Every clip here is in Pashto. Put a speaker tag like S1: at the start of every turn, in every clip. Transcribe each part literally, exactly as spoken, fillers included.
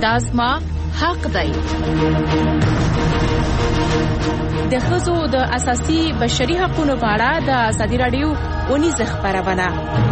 S1: دا زما حق دی. د ښځو د اساسي بشري حقوقو په اړه د ازادي راډیو ونیزه خپرونه.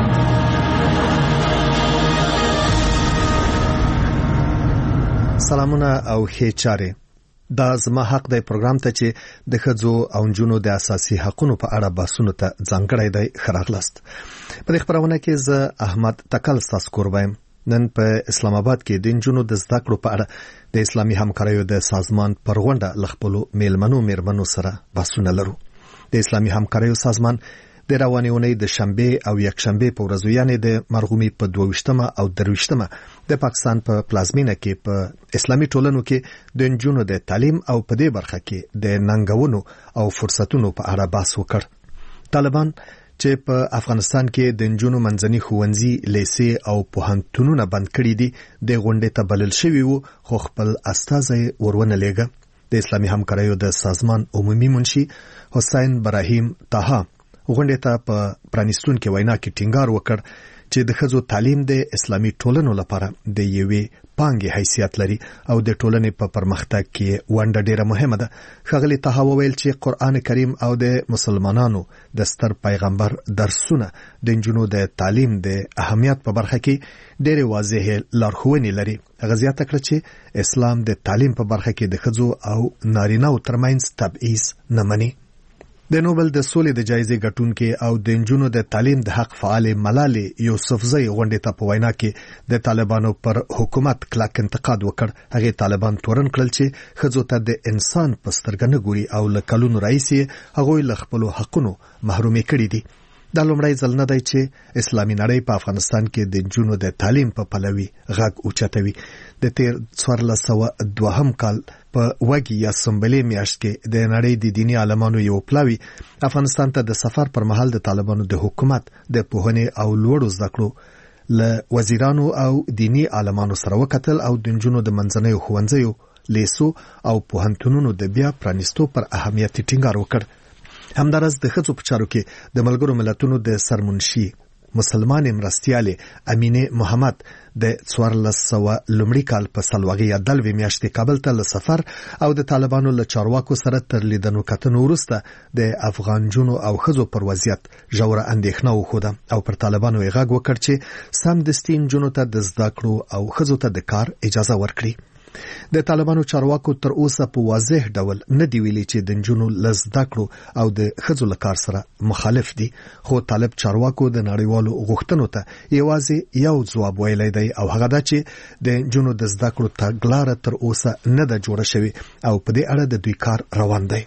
S2: سلامونه او ښې چارې. دا زما حق دی پروګرام ته چې د ښځو او نجونو د اساسي حقوقو په اړه بحثونو ته ځانګړی دی. خراغلاست. په دې خبرونه کې زه احمد تکل تاسو کوربم. نن په اسلام آباد کې د نجونو د زده کړو په اړه د اسلامي همکاریو د سازمان پر غونډه لخپلو میلمنو میرمنو سره بحثونه لرو. د اسلامي همکاریو سازمان د روانې اونۍ د شنبه او یکشنبه په ورځو یعنی د مرغومي په دوه او درویشتمه د پاکستان په پلازمینه کې په اسلامي ټولنو کې د نجونو د تعلیم او په دې برخه کې د ننګونو او فرصتونو په اړه بحث وکړ. طالبان چې په افغانستان کې د نجونو منځني ښوونځي، لیسې او پوهنتونونه بند کړي دي د غونډې ته بلل شوي وو، خو خپل استازی ورونه لېږه. د اسلامي همکاریو د سازمان عمومي منشي حسین ابراهیم طه غونډې ته په پرانیستونکو وینا کې ټینګار وکړ چې د ښځو تعلیم د اسلامي ټولنو لپاره د یوې پانګې حیثیت لري او د ټولنې په پرمختګ کې ونډه ډیره مهمه ده. ښاغلي طه وویل چې قرآن کریم او د مسلمانانو د ستر پیغمبر درسونه د نجونو د تعلیم د اهمیت په برخه کې ډیره واضح لارښوونې لري. هغه زیاته کړه چې اسلام د تعلیم په برخه کې د ښځو او نارینه‌و ترمنځ تبعیض نه مني. د نوبل د سولې د جایزې ګټونکې او د نجونو د تعلیم د حق فعال ملالۍ یوسفزۍ غونډې ته په وینا کې د طالبانو پر حکومت کلک انتقاد وکړ. هغه طالبان تورن کړل چې ښځو ته د انسان په سترګه نه ګوري او له کلونو راهیسې هغوی له خپلو حقونو محرومې کړي دي. دا لومړی ځل نه دی چې اسلامي نړۍ په افغانستان کې د نجونو د تعلیم په پلوي غږ اوچتوي. د تیر څوارلس سوه دوهم کال په وګي یا سمبلې میاشت کې د نړۍ د دیني عالمانو یو پلاوی افغانستان ته د سفر پر مهال د طالبانو د حکومت د پوهنې او لوړو زده کړو له وزیرانو او دینی عالمانو سره وکتل او د نجونو د منځنیو ښوونځیو، لیسو او پوهنتونونو د بیا پرانیستو پر اهمیت ټینګار وکړ. همدارس د ښځو په چارو کې د ملګرو ملتونو د سرمنشي مسلمان مرستیالې امینه محمد د څوارلس سوه لومړي کال په سلواغې یا دلوي میاشتې کابل ته له سفر او د طالبانو له چارواکو سره تر لیدنو کتنو وروسته د افغان جنو او ښځو پر وضعیت ژوره اندېښنه وښوده او پر طالبانو یې غږ وکړ چې سمدستي نجونو ته د زده کړو او ښځو ته د کار اجازه ورکړي. د طالبانو چارواکو تر اوسه په واضح ډول نه دی ویلي چې د نجونو له زده کړو او د ښځو له کار سره مخالف دي، خو طالب چارواکو د نړیوالو غوښتنو ته یوازې یو ځواب ویلی دی او هغه دا چې د نجونو د زده کړو تګلاره تر اوسه نه ده جوړه شوې او په دې اړه د دوی کار روان دی.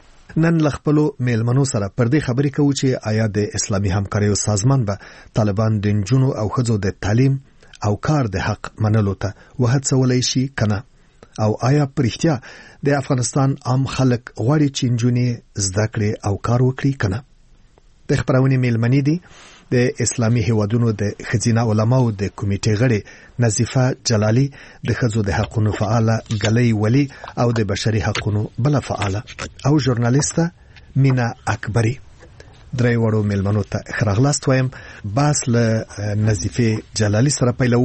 S2: نن له خپلو میلمنو سره پر دې خبرې کوو چې آیا د اسلامي همکاریو سازمان به طالبان د نجونو او ښځو د تعلیم او کار د حق منلو ته وهڅولی شي کنه، او آیا پرېختیا د افغانستان عام خلک غواړي چې نجونې زده کړې او کار وکړي کنه. د خبرونې میلمنې دي د اسلامي هیوادونو د ښځینه علماو د کمیټې غړي نظیفه جلالي، د ښځو د حقونو فعاله ګلۍ ولی او د بشري حقونو بله فعاله او ژورنالیسته مینا اکبري. درې وړو میلمنو ته خراغلاست وایم. باس له نظیفه جلالي سره پیلو.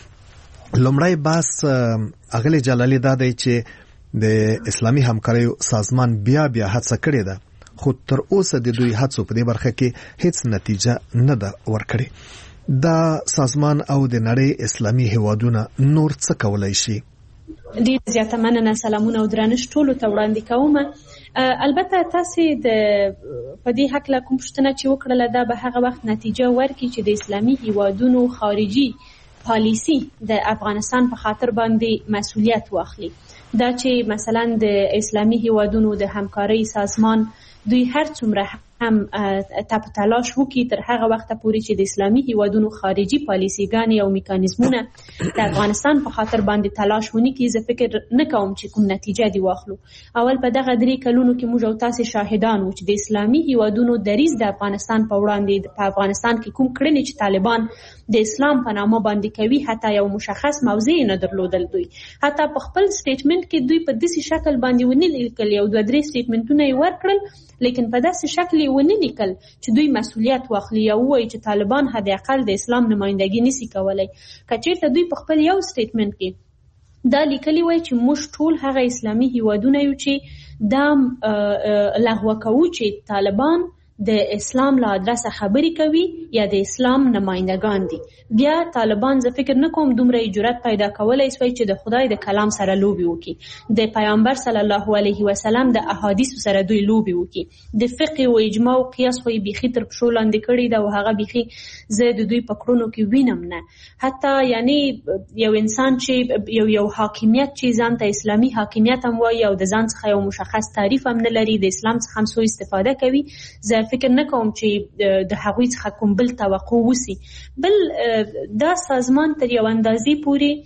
S2: لومړی باس اغلی جلالي دا دی چې د اسلامي همکاریو سازمان بیا بیا هڅه کړې ده، خو تر اوسه د دوی هڅو په دې برخه کې هیڅ نتیجه نه ده ورکړې. دا سازمان او د نړۍ اسلامي هیوادونه نور څه کولای شي؟
S3: ډیر زیاته مننه. سلامونه او درنښت ټولو ته وړاندې کوم. البته تاسو د په دې حق له کوم پوښتنه چې وکړله دا به هغه وخت نتیجه ورکړي چې د اسلامي هیوادونو خارجي پالیسی د افغانستان په خاطر باندې مسؤلیت واخلي. دا چې مثلا د اسلامي هیوادونو د همکارۍ سازمان دوی هر څومره هم تپ تلاش وکړي تر هغه وخت پورې چې د اسلامي هیوادونو خارجي پالیسیګانې او میکانیزمونه د افغانستان په خاطر باندې تلاش ونه کړي، زه فکر نه کوم چې کوم نتیجه دی واخلو. اول په دغه درې کلونو کې موږ او تاسو شاهدان وو چې د اسلامي هیوادونو دریځ د افغانستان په وړاندې په افغانستان کې کوم کړنې چې طالبان د اسلام په نامه باندې کوي حتی یو مشخص موضوع نه درلودل. دوی حتی په خپل سټیټمنټ کې دوی په داسې شکل باندې ونی لیکل، یو دوه درې سټیټمنټونه یې ورکړل، لیکن په داسې شکل یې ونی لیکل چې دوی مسؤلیت واخلي یا وایي چې طالبان حد اقل د اسلام نمائندګي نشي کولای. که چیرته دوی په خپل یو سټیټمنټ کې دا لیکلي وای چې موږ ټول هغه اسلامي هیوادونه یو چې دا لغوه کوو چې طالبان د اسلام له ادرسه خبرې کوي یا د اسلام نمائندگان دي. بیا طالبان زه فکر نه کوم دومره جرأت پیدا کولای شي چې د خدای د کلام سره لوبي وکړي، د پیغمبر صلی الله علیه وسلم د احادیث سره دوی لوبي وکړي. د فقه او اجماع او قیاس خو بیخي تر پښو لاندې کړي دا او هغه بیخي زه د دوی په کړونو کې وینم نه. حتی یعنی یو انسان چې یو یو حاکمیت چې ځان ته اسلامي حاکمیت هم وایي او د ځان څخه یو مشخص تعریف هم نه لري، د اسلام څخه هم سو استفاده کوي، زه فکر نه کوم چې د هغوی څخه کوم بل توقع وسی. بل دا سازمان تر یو اندازې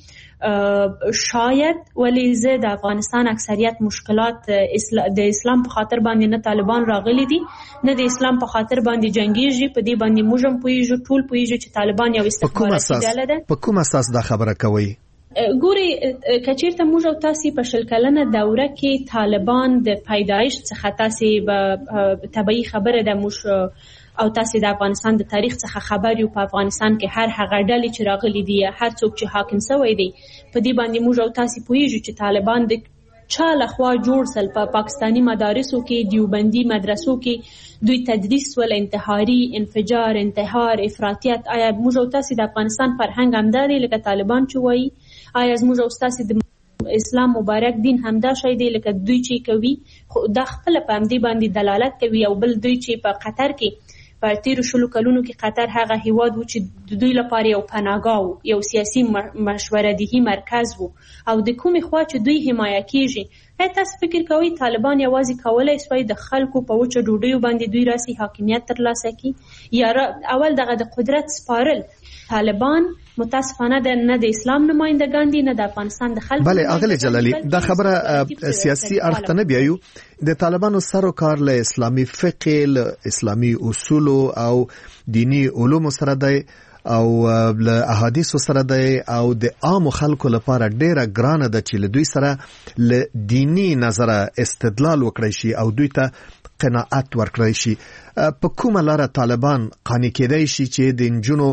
S3: پورې شاید ولی زه د افغانستان اکثریت مشکلات د اسلام په خاطر باندې نه طالبان راغلي دي نه د اسلام په خاطر باندې جنگیږي، په دې باندې موږ هم پوهیږو، ټول پوهیږو چې طالبان یو استخباراتي ډله ده. په کوم اساس دا خبره کوي؟ ګوري کچیرته موږ او تاسو په شل کلنه دوره کې طالبان د پیدایش څخه تاسو به طبيعي خبره ده موږ او تاسو د افغانستان د تاریخ څخه خبر یو. په افغانستان کې هر هغه ډلې چې راغلي دي هر څوک چې حاکم شوی دی په دې باندې موږ او تاسو پوهیږو چې طالبان د چا لخوا جوړ سل په پا پاکستانی مدارسو کې دیوبندي مدرسو کې دوی تدریس ول انتحاري انفجار انتحار افراطیت. آیا موږ او تاسو د افغانستان فرهنګ همداري لکه طالبان چې وایي؟ آیا موږ او تاسو د اسلام مبارک دین همدا شی دی لکه دوی چې کوي؟ خو دا خپل په همدې باندې دلالت کوي. او بل دوی چې په قطر کې په تیرو شلو کلونو کې قطر هغه هیواد و چې دوی لپاره یو پناهګاه و، یو سیاسي مشوره‌دهي مرکز و او د کومې خوا چې دوی حمایه کیږي. ایا تاسو فکر کوئ طالبان یوازې کولای شي د خلکو په وچه ډوډۍ باندې دوی راسي حاکمیت ترلاسه کړي؟ یا اول دغه د قدرت سپارل طالبان متاسفانه د نه د اسلام نمائندگان دي نه د افغانستان د خلکو؟ بله اغلی جلالی دا خبره سیاسي اړخ ته نه بیایو. د طالبانو سر او کار له اسلامي فقه له اسلامي اصول او دینی علوم سره دی او له احادیث سره دی او د عام خلکو لپاره ډیره ګرانه ده چې له دوی سره له دینی نظره استدلال وکړي شي او دوی ته قناعت ورکړي شي. په کومه لاره طالبان قانع کېدای شي چې د نجونو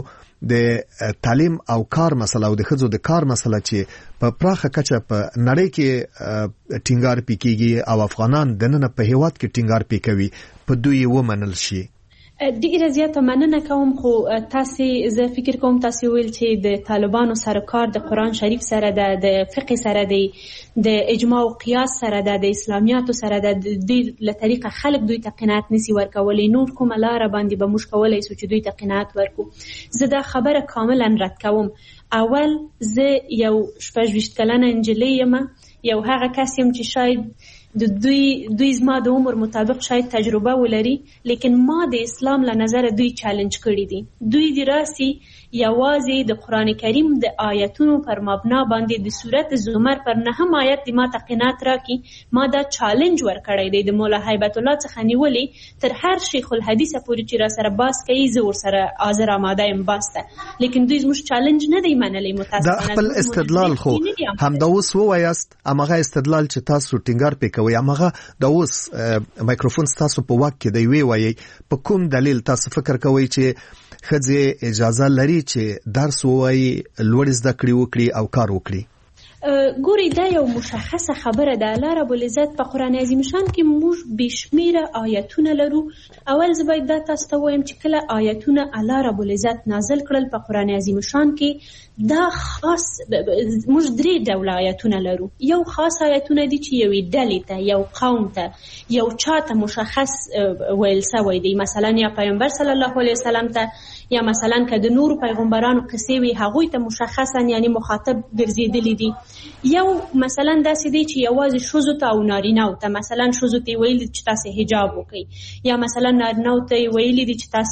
S3: د تعلیم او کار مسله او د ښځو د کار مسله چې په پراخه کچه په نړۍ کې ټینګار پکېږي او افغانان دننه په هیواد کې ټینګار پکوي په دوی ومنل شي؟ ډیره زیاته مننه کوم. خو تاسو زه فکر کوم تاسو ویل چې د طالبانو سره کار د قرآن شریف سره ده، د فقه سره دی، د اجماع او قیاس سره ده، د اسلامیاتو سره ده. د دې له طریقه خلک دوی ته قناعت نسی ورکولی. نور کومه لاره باندې به موږ کولی شو چې دوی ته قناعت ورکو؟ زه دا خبره کاملا رد کوم. اول زه یو شپږ ویشت کلنه نجلۍ یم، یو هغه کس یم چې شاید د دوی دوی زما د عمر مطابق شاید تجربه ولري، لیکن ما د اسلام له نظر دوی چالنج کړی دي. دوی د راسي یوازې د قران کریم د آیتونو پر مبنا باندې د سورت زمر پر نهم آیت د ما تقینات راکی ما دا چالنج ور کړی دی د مولا هیبت الله څخه نیولې تر هر شیخ الحدیث پورې چې را سره باس کوي زه ور سره حاضر آماده یم باسته. لیکن دوی زموږ چالنج نه دی منلی. متاسفانه دا خپل استدلال خو هم دا اوس ووایاست امغه استدلال چې تاسو ټینګار پې کوي امغه دا اوس مایکروفون تاسو په واک کې دی وی وایي په کوم دلیل تاسو فکر کوئ چې ښځې اجازه لري چې درس ووایي، لوړ زده کړې وکړي او کار وکړي؟ ګوري دا یو مشخصه خبره ده. الله رب العزت په قرآن عظیم شان کې موږ بشمیره آیتونه لرو. اول زه باید دا تاسو ته وایم چې کله آیتونه الله رب العزت نازل کړل په قرآن عظیم شان کې دا خاص موږ درې ډوله آیتونه لرو. یو خاص آیتونه دي چې یوې ډلې ته، یو قوم ته، یو چاته مشخص ویل شوی دی، مثلا یا پیغمبر صلی الله علیه وسلم ته، یا مثلا که د نورو پیغمبرانو قصې وي هغوی ته مشخصا یعنی مخاطب ګرځېدلی دي. یو مثلا داسې دی چې یوازې ښځو ته او نارینه‌و ته، مثلا ښځو ته ویلي چې تاسې حجاب وکړئ، یا مثلا نارینه‌و ته ویلي دي چې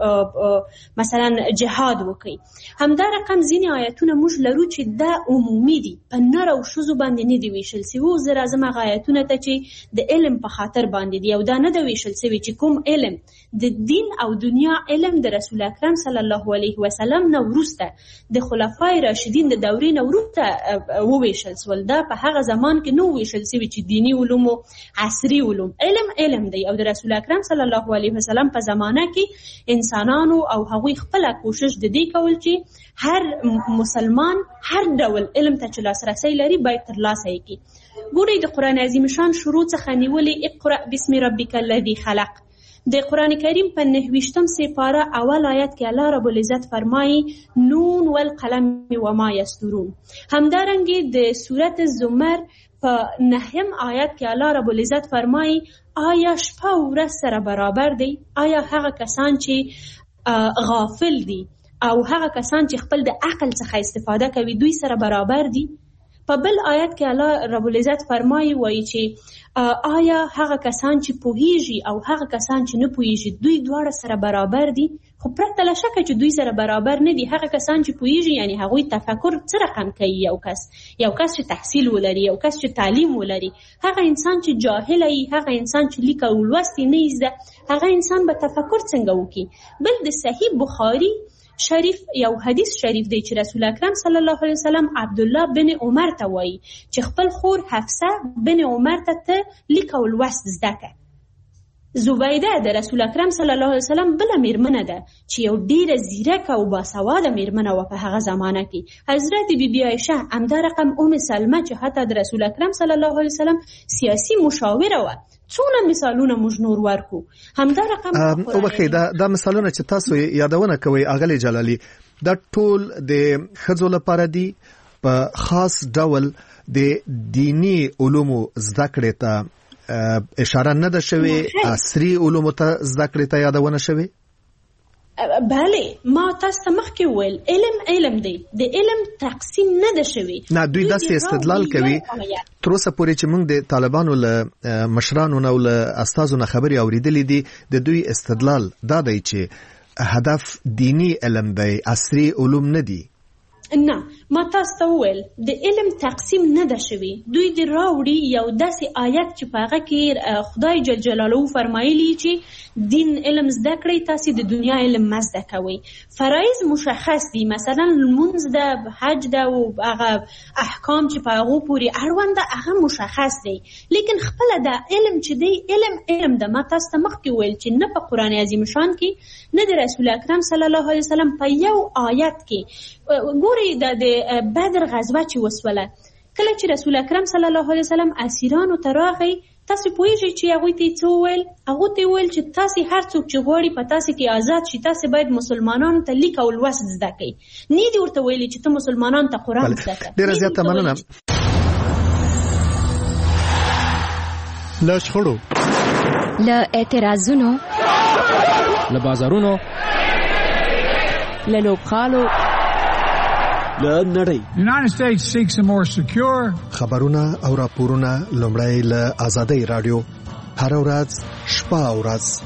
S3: تاسې مثلا جهاد وکړئ. همدا رقم ځینې آیتونه موږ لرو چې دا عمومي دي، په نر او ښځو باندې نه دي ویشل سوي. زه راځم هغه آیتونه ته چې د علم په خاطر باندې دي او دا نه ده ویشل سوي چې کوم علم د دین او دنیا علم د رسول اکرم صلی الله علیه وسلم نه وروسته د خلفای راشدین د دورې نه وروسته وویشل سول. دا په هغه زمان کې نو ویشل سوي چې دینی علوم او عصري علوم. علم علم دی او د رسول اکرم صلی الله علیه وسلم په زمانه کې انسانانو او هغوی خپل کوشش د دې کول چې هر مسلمان هر ډول علم ته چې لاسرسی لري باید ترلاسه کړي. ګورئ د قرآن عظیم شان شروع څخه نیولې اقرأ بسم ربک الذی خلق. د قرآن کریم په نهویشتم سپاره اول آیت کې الله رب العزت فرمایي نون والقلم وما یسطرون. همدارنګه د سورت زمر په نهم آیت کې الله رب العزت فرمایي آیا شپه او ورځ سره برابر دی؟ آیا هغه کسان چې غافل دي او هغه کسان چې خپل د عقل څخه استفاده کوي دوی سره برابر دي؟ په بل آیت کې الله رب العزت فرمایي وایي چې آیا هغه کسان چې پوهیږي او هغه کسان چې نه پوهیږي دوی دواړه سره برابر دي؟ خو پرته له شکه چې دوی سره برابر نه دي. هغه کسان چې پوهیږي یعنی هغوی تفکر څه رقم کوي، یو کس یو کس چې تحصیل ولري، یو کس چې تعلیم ولري. هغه انسان چې جاهل وي، هغه انسان چې لیک او لوست نه زده، هغه انسان به تفکر څنګه وکړي؟ بل د صحیح بخاری شریف یو حدیث شریف دی چې رسول اکرم صلی الله علیه وسلم عبد الله بن عمر ته وایي چې خپل خور حفصه بن عمر ته ته لیک او لوست زده کړه. زبیده د رسول اکرم صلی الله علیه وسلم بل میرمنه ده چې یو ډیره زیرک او باسواده میرمنه و په هغه زمانه کې. حضرت بی بی عایشه همدا رقم ام سلمه چې حتی د رسول اکرم صلی الله علیه وسلم سیاسی مشاوره و. څونه مثالونه موږ نور ورکو. همدا رقم
S2: او بخې دا د مثالونه چې تاسو یادونه کوي اغلی جلالی دا ټول د خځو لپاره دي په خاص ډول د دینی علومو زده کړې ته اشاره نه ده شوی، عصري علومو ته زده کړې ته یادونه شوی.
S3: بله ما تاسو ته مخکې وویل علم علم دی، د علم تقسیم نه ده شوی.
S2: نه دوی داسې استدلال کوي تر اوسه پورې چې موږ د طالبانو له مشرانو نه او له استادو نه خبرې اورېدلې دي، د دوی استدلال دا دی چې هدف دینی علم دی، عصري علوم نه دي.
S3: نه ما تاسو ته وویل د علم تقسیم نه ده شوی. دوی د راوړي یو داسې آیت چې په هغه کې خدای جل جلاله فرمایلی چې دین علم زده کړئ، تاسو د دنیا علم مه زده کوئ. فرایض مشخص دي، مثلا لمونځ ده، حج ده او هغه احکام چې په هغو پورې اړوند ده هغه مشخص دی. لیکن خپله دا علم چې دی علم علم ده. ما تاسو ته مخکې وویل چې نه په قرآن عظیم شان کې نه د رسول اکرم صلی الله علیه وسلم په یو آیت کې ګورئ د بدر غزوه چې وسوله، کله چې رسول اکرم صلی الله علیه وسلم اسیرانو ته راغی، تاسو پوهیږئ چې هغوی ته څه وویل؟ هغوی ته وویل چې تاسو هر څوک چې غواړي په تاسو کې آزاد شي تاسو باید مسلمانانو ته لیک او لوست زده کړئ. نه دي ورته ویلي چې ته مسلمانانو ته قرآن زده کړه.
S2: ډېره زیاته مننه.
S4: له شخړو،
S1: له اعتراضونو،
S5: له بازارونو،
S1: له لوبغالو،
S5: له نړۍ.
S4: United States seeks a more secure.
S2: خبرونه او راپورونه لومړی له آزادۍ رادیو هر ورځ شپه او ورځ.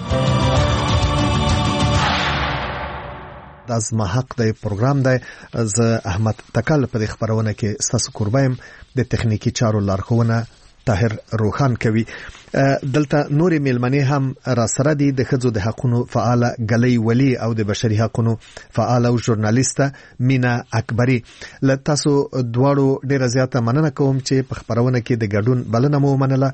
S2: دا زما حق دی پروګرام دی. زه احمد تکل په دې خبرونه کې ستاسو قربایم. د تخنیکی چارو لارښوونه طاهر روخان کوي. دلته نورې میلمنې هم را سره دي، د ښځو د حقونو فعاله ګلۍ ولی او د بشري حقونو فعاله او ژورنالیسته مینا اکبري. له تاسو دواړو ډېره زیاته مننه کوم چې په خپرونه کې د ګډون بلنه مو ومنله.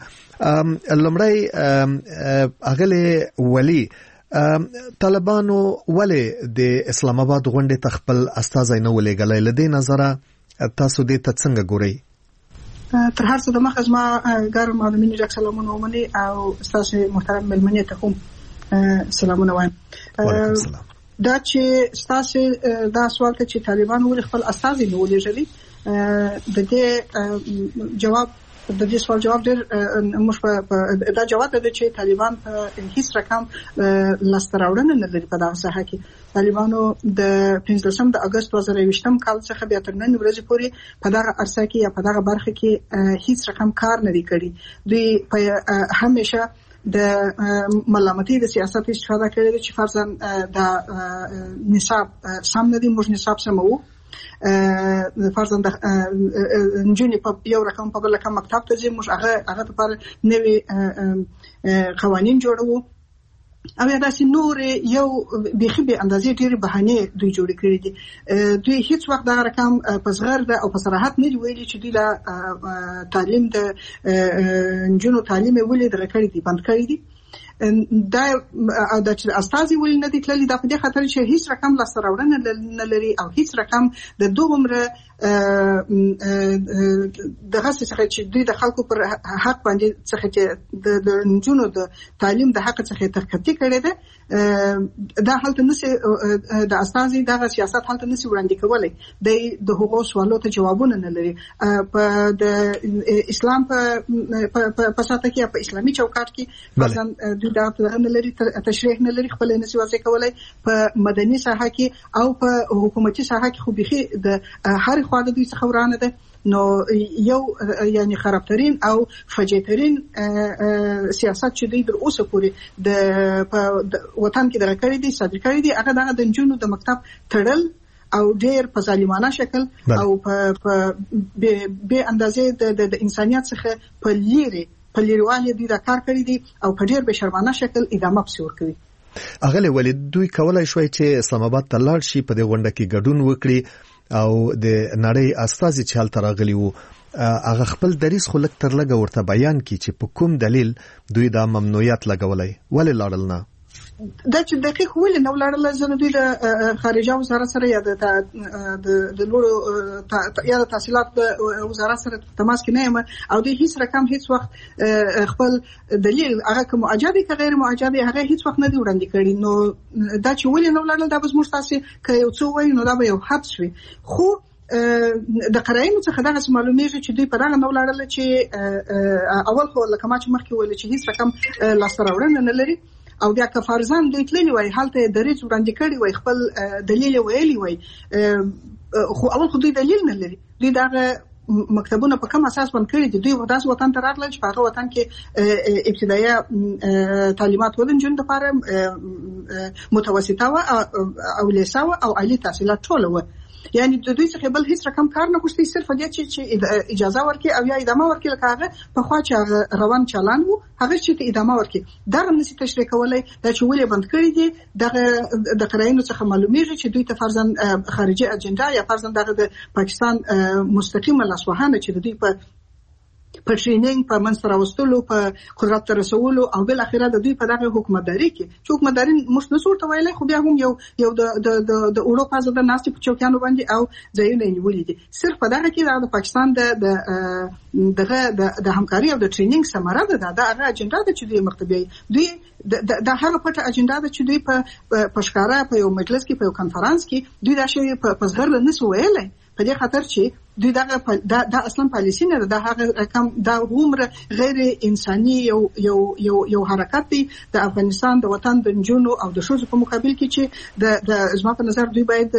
S2: لومړی اغلې ولی طالبانو ولې د اسلام آباد غونډې ته خپل استازی نه ولېږلی؟ له دې نظره تاسو دې ته څنګه ګورئ؟
S6: تر هر څه د مخه زما ګرم او مینې ډک سلامونه ومني او ستاسو محترم مېلمنې ته هم سلامونه وایم.
S2: وعلیکم السلام.
S6: دا چې ستاسو دا سوال ته چې طالبان ولې خپل استازي نه ولېږلي، د دې جواب د دې سوال جواب ډېر موږ په دا جواب ده چې طالبان هیڅ رقم لاسته راوړنه نه لري په دغه ساحه کې. طالبانو د پنځلسم د اګست دوه زره یوویشتم کال څخه بیا تر نن ورځې پورې په دغه عرصه کې یا په دغه برخه کې هیڅ رقم کار نه دی کړی. دوی په همیشه د ملامتۍ د سیاست استفاده کړې چې فرضاً د نصاب سم نه دی، موږ نصاب سمو، فرضاً د نجونې په یو رقم په بل رقم مکتب ته ځي، موږ هغه هغه لپاره نوي قوانین جوړوو او یا داسې نور یو بيخي به اندازې ډېری بهانه دوی جوړ کړی دي. دوی هیڅ وخت دا رقم په صغر ده او په صراحت نه ویلي چې دوی لا تعلیم د جنو تعلیم ولې د کړی دي بند کړی دي. دا او د استازي ولې نه دي تللي دا په دې خاطر چې هیڅ رقم لا سره ورنه نه لري او هیڅ رقم د دومره دغه څه چې دوی د خلکو پر حق باندې څه چې د جنو د تعلیم د حق څخه تخطي کړي ده دا حالت نسی د استازي دغه سیاست حالت نسی وړاندې کولای د هغو سوالو ته جوابونه نه لري. په د اسلام په په ساته کې په اسلامي چوکاټ کې مثلا دوی دا نه لري تشریح نه لري خپل نسی واضح کولای په مدني ساحه کې او په حکومتي ساحه کې خو بيخي د هر خوا د دوی څخه ورانه ده. نو یو یعنی خرابترین او فجیترین سیاست چې دوی در اوسه پورې د وطن کې دغه کړی دي صادر کړی دي هغه دغه د جنونو د مکتب تړل او ډېر په ظالمانه شکل او په به اندازې د انسانيت څخه په لیري په لیروالي دي دا کار کړی دي او په ډېر به شرمانه شکل ادامه پسې ورکوي.
S2: اغله ولید دوی کولای شوی چې اسلام آباد ته لاړ شي په دې غونډه کې ګډون وکړي او د نړۍ استازي چې حالت راغلی وو هغه خپل دریس خلک تر لګ ورته بیان کی چې په کوم دلیل دوی دا ممنوعیت لګولای ولې لاړل نه
S6: دا چې دقیق ولې نو لاړل زنه دوی د خارجه وزارت سره یا د د لوړو یا د تحصیلات د وزارت سره تماس کې نه یم او دوی هیڅ رقم هیڅ وخت خپل دلیل هغه کوم اجازه که غیر معجبه هغه هیڅ وخت نه دی وړاندې کړی. نو دا چې ولې نو لاړل دا به زموږ تاسو که یو څو وایي نو دا به یو حبس وي. خو د قراینو څخه دا معلومیږي چې دوی په دغه نو لاړل چې اول خو لکه ما چې مخکې ویل چې هیڅ رقم لاسته راوړنه نه لري او بیا که فرضاً دوی تللی وای حالته دریځ وړاندې کړی وای خپل دلیل ویلی وای خو اول خو دوی دلیل نه لري. دوی دغه مکتبونه په کوم اساس باندې کړی دي؟ دوی وداس وطن ته راغلل چې هغه وطن کې ابتدایي تعلیمات ولنجون د لپاره متوسطه او لیسا او عالی تحصیلات ټول و یعنی د دوی څخه بل هیڅ رقم کار نه غوښتي صرف دې چې اجازه ورکړي او یا ادامه ورکړي لکه هغه په خوا چې روان چالان وو هغه چې ادامه ورکړي دا هم نشي تشریح کولای دا چې ولې بند کړی دي دغه د قراینو څخه معلومیږي چې دوی ته فرضاً خارجي اجنډا یا فرضاً دغه د پاکستان مستقیمه لاسوهانه چې دوی په په ټریننګ په منځ راوستلو په قدرت رسولو او بل اخره د دوی په دغه حکومتداري کې چې حکومتداري مشنصور ته ویلای خو بیا هم یو یو د د د اروپا زده ناستي په چوکانو باندې او ځایونه نیولې دي. صرف په دغه کې د پاکستان د دغه د همکاري او د ټریننګ ثمره ده دا هغه اجنډا ده چې دوی مرتبه دوی د هغه پټه اجنډا ده چې دوی په پښکارا په یو مجلس کې په یو کانفرنس کې دوی دا شی په زغر نه سو ویلای په دې خاطر چې دوی دغه دا, دا اصلا پالیسی نه ده هغه کم دا عمر غیر انساني یو یو یو یو حرکت دی د افغانستان د وطن د جنونو او د شوزو په مقابل کې چې د د زما په نظر دوی باید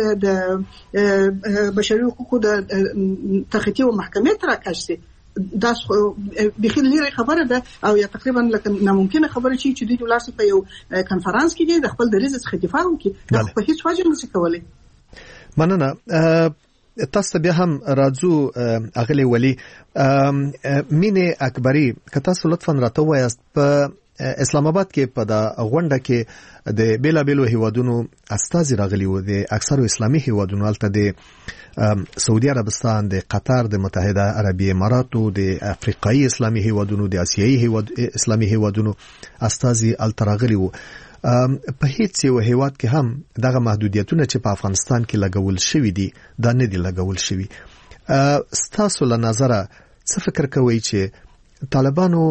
S6: د بشري حقوقو د تخطي او محکمې تر راکشي دا بخیل لري خبره ده او یا تقریبا لکه ناممکنه خبره چې چې دوی ولاسي په یو کانفرنس کې د خپل دریځ څخه دفاع وکړي دا په هیڅ وجه نشي کولای.
S2: مننه. تاسو بیا هم راځو اغلی ولی مینه اکبری که تاسو لطفا راته وایاست په اسلام آباد کې په د غونډه کې د بیلا بیلو هیوادونو استازي راغلي وو د اکثرو اسلامي هیوادونو الته د سعودي عربستان د قطر د متحده عربی اماراتو د افریقایي اسلامي هیوادونو د اسیایي هیواد اسلامي هیوادونو استازي الته راغلي وو. په هیڅ یو هیواد کې هم دغه محدودیتونه چې په افغانستان کې لګول شوی دي دا نه دي لګول شوی. ستاسو له نظره څه فکر کوئ چې طالبانو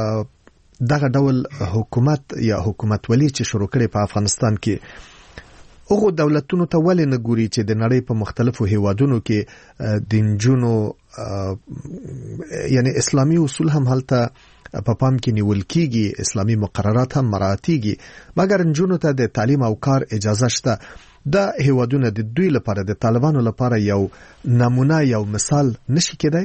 S2: دغه ډول حکومت یا حکومت ولی چې شروع کړي په افغانستان کې هغه دولتونو ته ولې نه ګوري چې د نړۍ په مختلفو هیوادونو کې د انجونو یعنی اسلامي اصول هم هلته په پام کې نیول کیږي اسلامي مقررات هم مراعاتيږي مګر انجونو ته د تعلیم او کار اجازه شته. دا هیوادونه د دوی لپاره د طالبانو لپاره یو نمونه یو مثال نشي کېدای.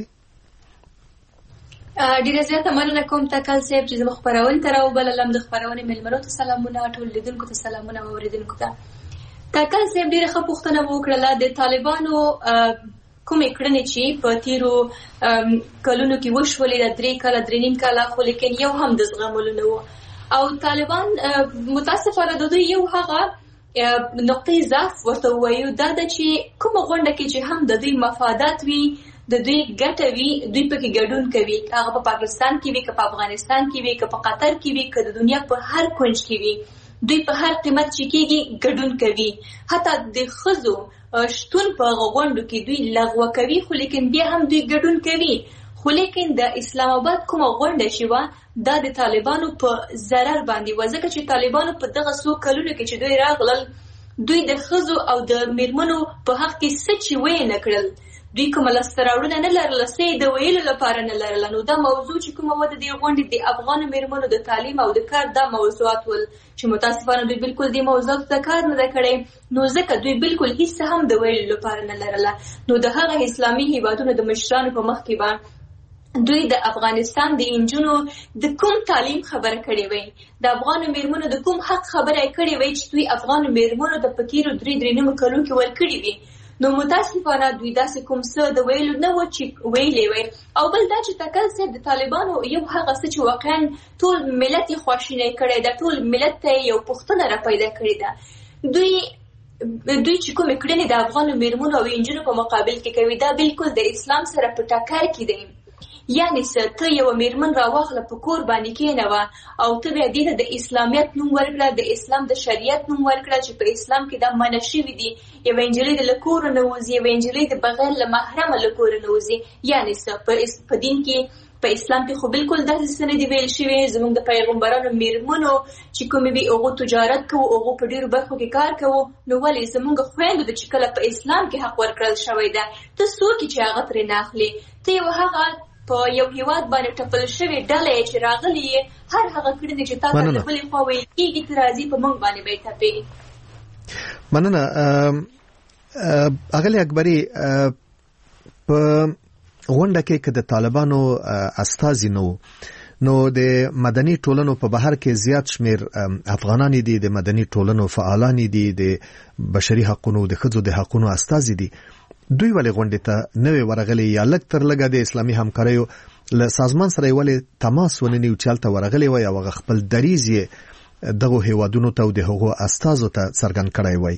S7: ډیره زیاته مننه کوم تکل صاحب چې زموږ خبرونه تر او بل لم د خبرونه ملمرو ته سلامونه ټول لیدونکو ته سلامونه اوریدونکو ته. تکل صاحب ډیره ښه پوښتنه وکړه د طالبانو کومې کړنې چې په تیرو کلونو کې وشولې د درې کاله درې نیم کاله خو لیکن یو هم د زغملو نه و او طالبان متاسفانه د دوی یو هغه نقطه ضعف ورته وایو دا د چې کوم غونډه کې چې هم د دوی مفادات وي د دوی ګټه وي دوی پکې ګډون کوي هغه په پاکستان کې وي که په افغانستان کې وي که په قطر کې وي که د دنیا په هر کونج کې وي دوی په هر قیمت چې کېږي ګډون کوي حتی د ښځو شتون په غونډو کې دوی لغوه کوي خو لیکن بیا هم دوی ګډون کوي خو لیکن د اسلام آباد کومه غونډه شوه دا د طالبانو په ضرر باندې و ځکه چې طالبانو په دغه څو کلونو کې چې دوی راغلل دوی د ښځو او د میرمنو په حق کې څه چې ویې نه کړل دوی کومه لاسته راوړنه نه لرله څه یې د ویلو لپاره نه لرله نو دا موضوع چې کومه وه د دې غونډې د افغانو میرمنو د تعلیم او د کار دا موضوعات ول چې متاسفانه دوی بالکل دې موضوعاتو ته کار نه ده کړی نو ځکه دوی بالکل هیڅ هم د ویلو لپاره نه لرله نو د هغه اسلامي هیوادونو د مشرانو په مخ کې به دوی د افغانستان د انجونو د کوم تعلیم خبره کړې وي د افغانو میرمنو د کوم حق خبره کړې وي چې دوی افغانو میرمنو د پکیرو درې درې نیمو کلو کې ورکړي وي نو متاسفانه دوی داسې کوم څه د ویلو نه و چې ویلې وي او بل دا چې تکل صاحب د طالبانو یو هغه څه چې واقعا ټول ملت یې خواشینی کړی ده ټول ملت ته یو پوښتنه را پیدا کړې ده دوی دوی چې کومې کړنې د افغانو میرمنو او انجونو په مقابل کې کوي دا بالکل د اسلام سره په ټکر کې دی یعنی څه ته یو میرمن راواخله په کور باندې کېنوه او ته بیا دې ته د اسلامیت نوم ورکړه د اسلام د شریعت نوم ورکړه چې په اسلام کې دا منع شوي دي یوه نجلۍ د له کوره نه وځي یوه نجلۍ د بغیر له محرمه له کوره نه وځي یعنی څه په دین کې په اسلام کې خو بالکل داسې څه نه دي ویل شوي زموږ د پیغمبرانو میرمنو چې کومې وي هغو تجارت کوو هغو په ډېرو برخو کې کار کوو نو ولې زموږ خویندو ته چې کله په اسلام کې حق ورکړل شوی ده ته څوک چې هغه ترې نه اخلي ته یو هغه په یو هیواد باندې ټپل شوی ډلې چې راغلي هر هغه کړنې چې تاسو د بلې خوا ویل کېږي ته راځي په موږ باندې به یې ټپې
S2: مننه اغلې اکبري په غونډه کې که د طالبانو استازي نو نو د مدني ټولنو په بهر کې زیات شمیر افغانان دي د مدني ټولنو فعالان دي د بشري حقوقو د ښځو د حقوقو استازي دي دوی ولې غونډې ته نوې ورغلي یا لږ تر لږه د اسلامي همکاریو له سازمان سره ولې تماس ونیو چې هلته ورغلي وای او خپل دریځ یې دغه هیوادونو ته او د هغو استازو ته څرګند کړی وای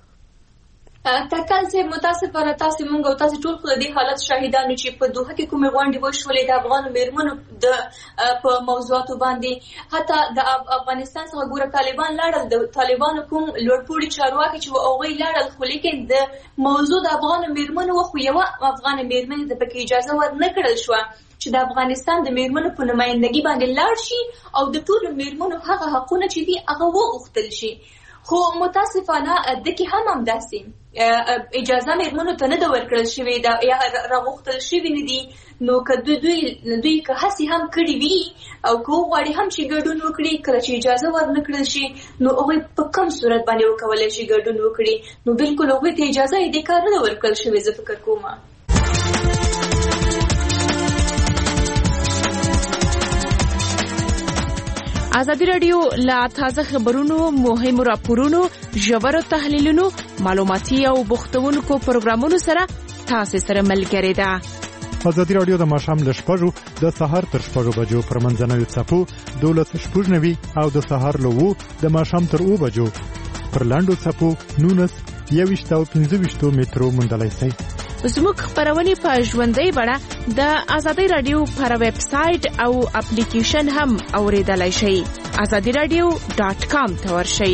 S7: تکل چې متاسفانه تاسو مونږ او تاسو ټول خو د دې حالت شاهدانو چې په دوحه کې کومې غونډې وشولې د افغانو میرمنو د په موضوعاتو باندې حتی د افغانستان څخه ګوره طالبان لاړل د طالبانو کوم لوړپوړي چارواکي چې هغوی لاړل خو لیکن د موضوع د افغانو میرمنو وه خو یوه افغانه میرمنې ته پکې اجازه ور نه کړل شوه چې د افغانستان د میرمنو په نمایندګي باندې لاړ شي او د ټولو میرمنو هغه حقونه چې دي هغه وغوښتل شي خو متاسفانه دکې هم همداسې اجازه میرمنو ته نه ده ورکړل شوې ده یا راغوښتل شوي نه دي نو که دوی دوی دوی که هسې هم کړي وي او که وغواړي هم چې ګډون وکړي کله چې اجازه ورنه کړل شي نو هغوی په کوم صورت باندې وکولی شي ګډون وکړي نو بالکل هغوی ته اجازه یې دې کار نه ده ورکړل شوې زه فکر کوم
S1: ازادي رادیو لا تازه خبرونو مهمو راپورونو ژورو تحلیلونو معلوماتي او بوختونکو پروګرامونو سره تاسو سره ملګری ده
S4: ازادي رادیو د ماښام ل شپږو د سهار تر شپږو بجو پر منځنوي څپو دولس شپږ نوي او د سهار له وو د ماښام تر اوو بجو پر لاندو څپو نونس یويشت او پنځه ویشت مترو مندلای شي
S1: زموږ خبرونه په ژوندۍ بڼه د ازادي رادیو پر ویب سټ او اپلیکیشن هم اوریدلای شئ azadi radio dot com ته ورشئ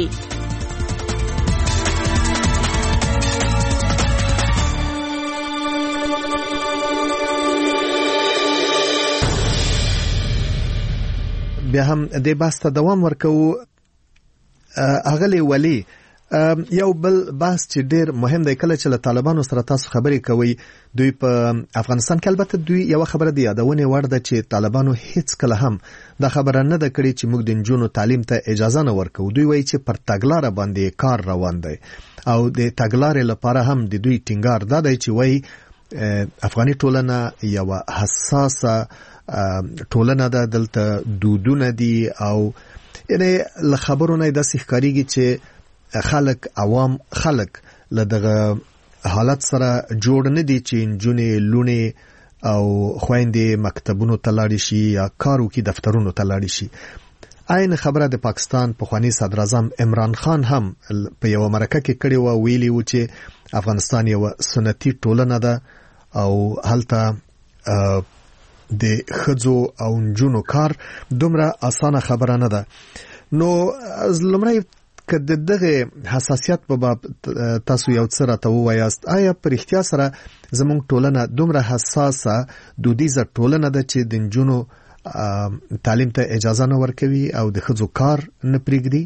S2: بیا هم د باسته دوام ورکو اغلی ولی یو بل بحث چې ډیر مهم دی کله چې له طالبانو سره تاسو خبرې کوي دوی په افغانستان کې البته دوی یو خبره دی یادونه ورده چې طالبانو هیڅ کله هم دا خبره نه ده کړې چې موږ د نجونو تعلیم ته اجازه نه ورکو دوی وایي چې پر تګلارې باندې کار روان دی او د تګلارې لپاره هم د دوی ټینګار دا دی چې وایي افغاني ټولنه یو حساسه ټولنه ده دلته دودونه دي او یعنی له خبرونه د ښکاریږي چې خلک عوام خلک له دغه حالت سره جوړ نه دي چې نجونې لونې او خويندې مکتبونو ته لاړ شي یا کارو کې دفترونو ته لاړ شي عین خبره د پاکستان پخوانی صدر اعظم عمران خان هم په یو مرکه کې کړي و ویلي و چې افغانستان یو سنتي ټولنه ده او هلته د خځو او نجونو کار دومره اسانه خبره نه ده. نو لمړی کله دغه حساسیت په باب تاسو یو څه راته وایاست، آیا پر اختیار سره زموږ ټولنه دومره حساسه دودیزه ټولنه ده چې د نجونو تعلیم ته اجازه نه ورکوي او د خځو کار نه پریږدي؟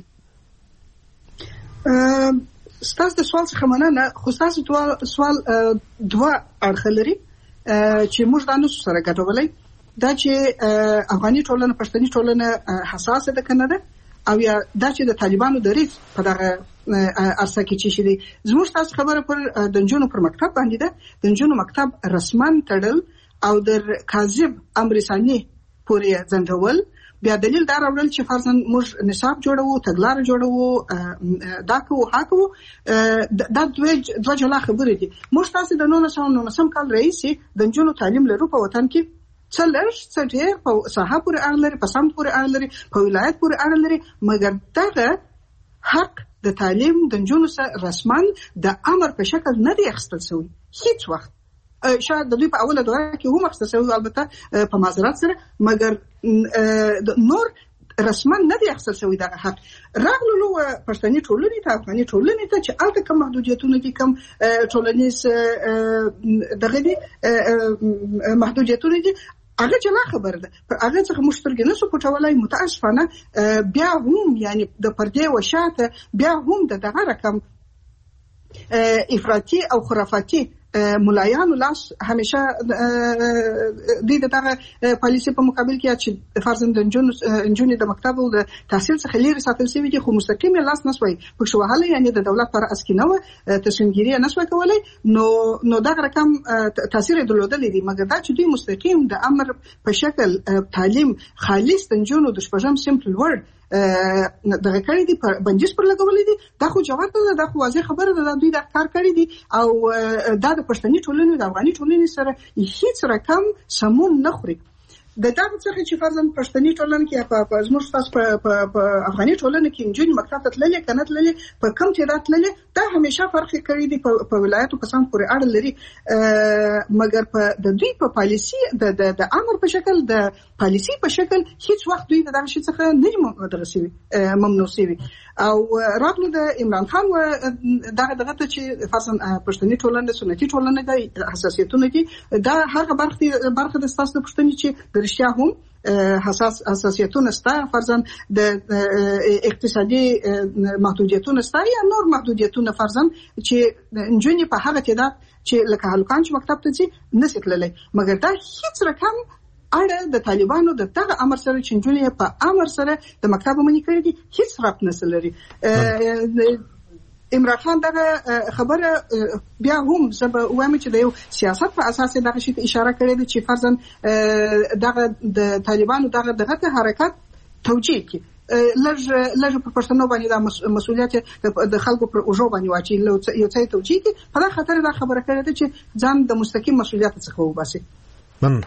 S6: ستاسو د سوال څخه مننه، خو ستاسو سوال دوه اړخ لري چې موږ دا نو سره ګډولای، دا چې افغاني ټولنه پښتني ټولنه حساسه ده کنه ده، او یا دا چې د طالبانو دریځ په دغه ارسه کې چی شي دي. زموږ تاسو خبره پر د نجونو پر مکتب باندې ده، د نجونو مکتب رسمان تړل او د کاذب امر ثاني پورې ځنډول، بیا دلیل دا راوړل چې فرضاً موږ نصاب جوړو، تګلار جوړو، دا کوو هاکو، دا دوه دوه جلا خبرې دي. موږ تاسو د نولس سوه نولسم کال رئیسي د نجونو تعلیم لرو په وطن کې، څه لږ څه ډېر په ساحه پورې اړه لري، په سمت پورې اړه لري، په ولایت پورې اړه لري، مګر دغه حق د تعلیم د نجونو سره رسمان د امر په شکل نه دی اخیستل شوی هیڅ وخت. شاید د دوی په اوله دوره کې هم اخیستل شوی، البته په معذرت سره، مګر نور رسما نه دی اخیستل شوی دغه حق. راغلو پښتني ټولنې ته، افغاني ټولنې ته چې الته کوم محدودیتونه دي، کوم ټولنیز دغه دي محدودیتونه دي، هغه جلا خبره ده. هغه څخه مشترک نه سو پټولای. متاسفانه بیا هم یعنی د پردې وشاته بیا هم د دغه رقم افراطي او خرافاتي ملایانو لاس همیشه د دغه پالیسي په مقابل کې چې فرضاً د نجونو د مکتب او د تحصیل څخه لري ساتل شوی دي، خو مستقیم لاس نسوي پکښ وهله، یعنی د دولت پر اسکی نه و تصمیمګیری نسوي کولای. نو نو دغه رقم تاثیر درلودلی دي، مګر دا چې دوی مستقیم د امر په شکل تعلیم خالص د نجونو د شپږم سمپل ورډ دغه کړی دي، بندیز پر لګولې دي. دا خو جواب ده، دا خو واضح خبره ده، دوی دا کار کړی دي او دا د پښتني ټولنې د افغاني ټولنې سره هیڅ رقم سمون نه خوري. د دغه څخه چې فرضاً پښتني ټولنه کې په زموږ تاسو په افغاني ټولنه کې نجونې مکتب ته تللې کنه تللې، په کم تعداد تللې، دا همیشه فرق کړی دی په ولایتو په سم پورې اړه لري. مګر په د دوی په پالیسي د د امر په شکل د پالیسي په شکل هیڅ وخت دوی دغه شي څخه نه دغه شي ممنوع شي. او راغلو د عمران خان و دغه دغه ته چې فرضاً پښتني ټولنه سنتي ټولنه د حساسیتونه دي، دا هغه برخه برخه د ستاسو پښتني چې رښتیا هم حساس حساسیتونه ستا، فرضاً د اقتصادي محدودیتونه ستا یا نور محدودیتونه، فرضاً چې نجونې په هغه تعداد چې لکه هلکان چې مکتب ته ځي نشي تللی. مګر دا هیڅ رقم اړه د طالبانو د دغه امر سره چې نجونې په امر سره د مکتب منې کړې دي هیڅ ربط نه لري. عمران خان دغه خبره بیا هم زه به وایم چې د یو سیاست په اساس دغه شی ته اشاره کړې ده چې فرضاً دغه د طالبانو دغه دغه حرکت توجیه کی لږ لږ په پښتنو باندې د مسؤلیت د خلکو پر اوجو باندې واچي، یو څه توجیه کی په دا خاطر دا خبره کړې ده چې ځان د مستقیم مسؤلیت څخه وباسي. من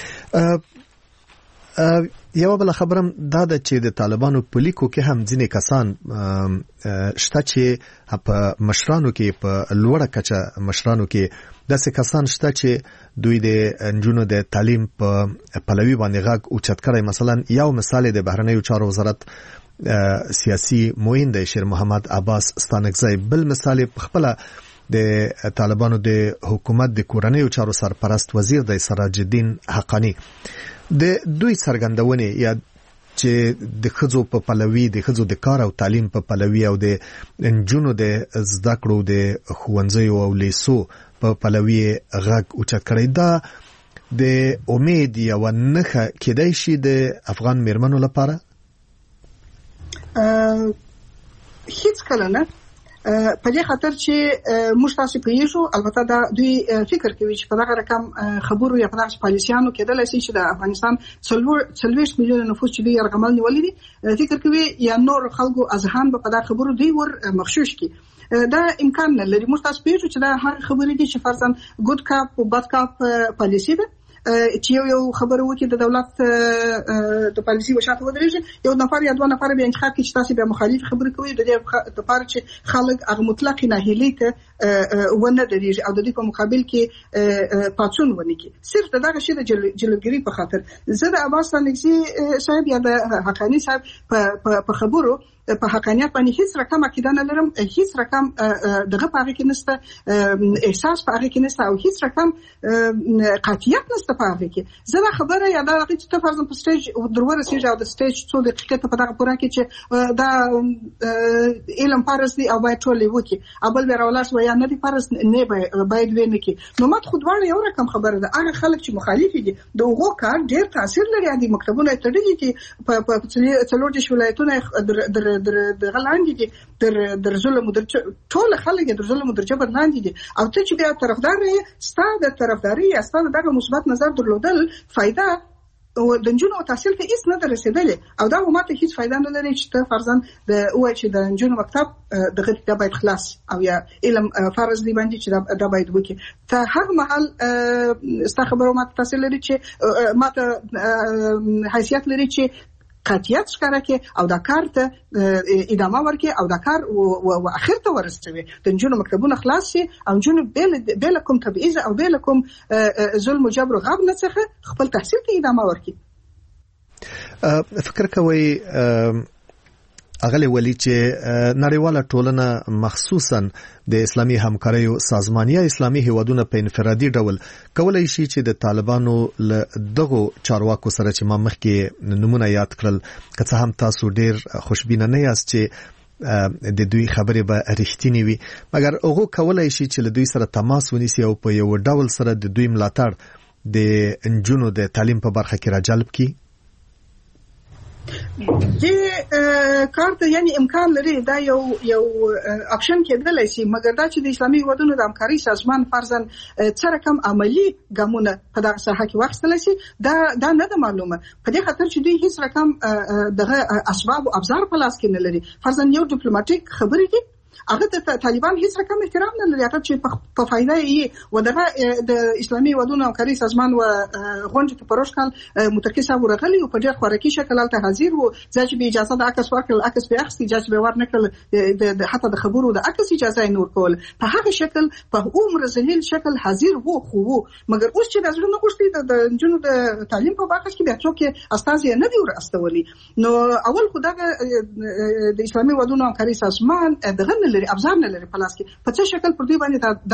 S2: یو بل خبرم دا ده چې د طالبانو په لیکو کې هم ځینې کسان شته چې په مشرانو کې په لوړه کچه مشرانو کې داسې کسان شته چې دوی د نجونو د تعلیم په پلوي باندې غږ اوچت کړی. مثلا یو مثال د بهرنیو چارو وزارت سیاسي معین د شیر محمد عباس ستانکزی، بل مثال خپل د طالبانو د حکومت د کورنیو چارو سرپرست وزیر د سراج الدین حقانی. د دوی څرګندونې یا چې د خځو په پلوي، د خځو د کار او تعلیم په پلوي او د نجونو د زده کړو د ښوونځیو او لیسو په پلوي غږ اوچت کړی، دا د امید یوه نښه کېدای شي د افغان میرمنو لپاره؟
S6: هیڅ کله نه، په دې خاطر چې موږ تاسو پیښو البته دا دوی فکر کوي چې په دغه رقم خبرو یا په دغه پالیسیانو کېدل شي چې د افغانستان څلوېښت میلیونه نفوس چې دوی یرغمل نیولې دي، فکر کوي یا نور خلکو اذهان به په دغه خبرو دوی ور مخشوش کی. دا امکان نه لري. موږ تاسو پیښو چې دا هغه خبرې دي چې فرضاً ګډ کاپ او بد کاپ پالیسی ده، چې یو یو خبره وکړي د دولت د پالیسي وشاته ودرېږي یو نفر یا دوه نفر به انتخاب کړي چې تاسو به مخالف خبرې کوي د دې لپاره چې خلک هغه مطلق ناهیلي ته ونه درېږي او د دې په مقابل کې پاتون ونه کوي صرف دغه شی د جلوګری په خاطر زه د عباس سانګزي صاحب یا د حقانی صاحب په خبرو په حقانیت باندې هیڅ رقم عقیده نه لرم هیڅ رقم دغه په هغه کې نشته احساس په هغه کې نشته او هیڅ رقم قاطعیت نشته په هغه کې زه دا خبره یا دا هغه چې فرضاً په سټیج درور رسیږي او د سټیج څو دقیقې په دغه پوره کې چې دا علم فرض دی او باید ټول وکي ابل به راولاس و یا نه دی فرض نه باید ویني کې نو مات خودوار یو رقم خبره ده هغه خلک چې مخالف دي دغه کار ډیر تاثیر لري د مکتبونو تړلي دي په څلور د ولایتونو در د غلاندې دي در در ظلم در ټول خلک در ظلم در جبر لاندې دي او ته چې بیا طرفدار یې ستاسو د طرفداري یا ستاسو دغه مثبت نظر درلودل فائدہ او د جنونو تحصیل ته هیڅ نه درسېدلې او دا ماته هیڅ فائدہ نه لري چې ته فرضاً د وای چې د جنونو مکتب دغه د باید خلاص او یا علم فرض دی باندې چې دا باید وکي ته هر محل ست خبرو ماته تحصیل لري چې ماته حیثیت لري چې قاطعیت ښکاره کې او دا کار ته ادامه ورکړي او دا کار و اخر ته ورسوي د نجونو مکتبونه خلاص شي او نجونو بل کوم تبعیض او بل کوم ظلم او جبر غاب نه څخه خپل تحصیل ته ادامه ورکړي
S2: فکر کوي اغلی ولی چې نړیواله ټولنه مخصوصا د اسلامي همکاریو سازمان یا اسلامي هیوادونو په انفرادي ډول کولای شي چې د طالبانو له دغه چارواکو سره چې ما مخکې نمونه یاد کړل که څه هم تاسو ډیر خوشبینه نه یاست چې د دوی خبرې به رښتینی وي مګر هغه کولای شي چې له دوی سره تماس ونیسي او په یو ډول سره د دوی ملاتړ د انجونو د تعلیم په برخه کې راجلب کړي
S6: د کار ته یعنی امکان لري دا یو یو اپشن کېدلی شي مګر دا چې د اسلامي هیوادونو د همکاري سازمان فرضاً څه رقم عملی ګامونه په دغه ساحه کې واخیستلی شي دا دا نه ده معلومه په دې خاطر چې دوی هیڅ رقم دغه اسباب او ابزار په لاس کې نه لري فرضاً یو ډیپلوماټیک خبرې دي هغه د طالبان هیڅ رقم احترام نه لري هغه چې په فایده یې و دغه د اسلامي هیوادونو همکاري سازمان و غونډې ته پروش کال متکی صاحب ورغلی او په ډېر خوراکي شکل هلته حاضر وو ځکه به اجازه د عکس ورکړل عکس به اخستي اجازه به ورنکړل د حتی د خبرو د عکس اجازه نور کول په هغه شکل په عمر ذلیل شکل حاضر وو خو وو مګر اوس چې د ځلونو غوښتي د جنونو د تعلیم په برخه کې بیا څوک استاد یې نه دی ورستولي نو اول خو دغه د اسلامي هیوادونو همکاري سازمان دغه لري ابزار نه لري پلاس کې په څه شکل پر دوی باندې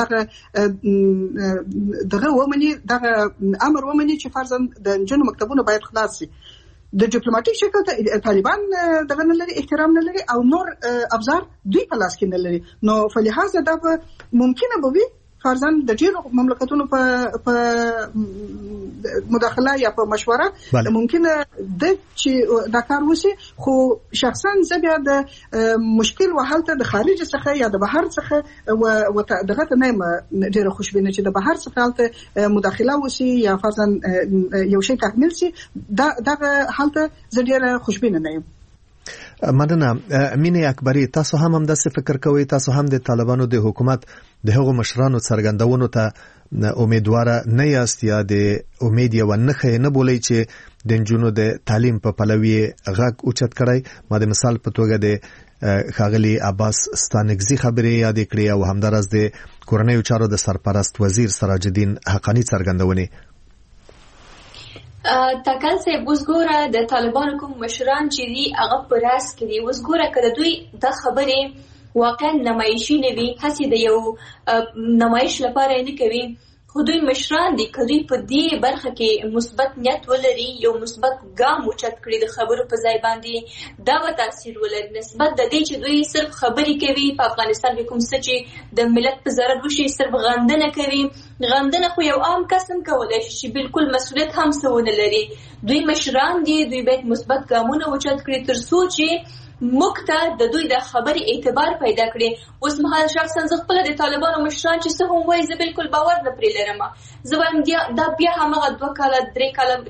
S6: دغه دغه ومني دغه امر ومني چې فرضاً د جنو مکتبونو باید خلاص شي د ډیپلوماټیک شکل ته طالبان دغه نه لري احترام نه لري او نور ابزار دوی پلاس کې نه لري نو فلهذا دا ممکنه به وي فرضاً د ډیرو مملکتونو په په مداخله یا په مشوره ممکنه د چې دا کار وشي خو شخصا زه بیا د مشکل وحالته د خارج څخه یا د بهر څخه و دغه ته نه ډیره خوشبینه چې د بهر څخه حالته مداخله وشي یا فرضاً یو شی تکمیل شي دا دغه حالته زه ډیره خوشبینه نه یم
S2: مننه مینه اکبری تاسو هم هم د فکر کوي تاسو هم د طالبانو د حکومت د هغو مشرانو څرګندونو ته امیدوار نه یاست یا د امید یو نه خې نه بولي چې د جنونو د تعلیم په پلوي غږ اوچت کړای ما د مثال په توګه د خاغلی عباس ستانګزي خبرې یاد کړې او همدارس د کورنیو چارو د سرپرست وزیر سراج الدین حقانی څرګندونې
S7: تاکل سه وزګوره د طالبانو کوم مشران چې دی هغه پر راس کړي وزګوره کړه دوی د خبرې واقعا نمایشي نه وي هسي د یو نمایش لپاره نه کوي خو دوی مشران دي کدی په دې برخه کې مثبت نیت ولري یو مثبت ګام اوچت کړي د خبرو په ځای باندې دا به تاثیر ولري نسبت د دې چې دوی صرف خبرې کوي په افغانستان کې کوم څه چې د ملت په ضرر وشي صرف غندنه کوي غندنه خو یو عام قسم کولای شي چې بالکل مسؤلیت هم سونه لري دوی مشران دي دوی باید مثبت ګامونه اوچت کړي تر څو چې مکته د دوی د خبرې اعتبار پیدا کړي اوس مهال شخصا زه خپل د طالبانو مشران چې څه هم وایي زه بالکل باور نه پرې لرم زه وایم دا بیا همغه دوه کاله درې کاله چې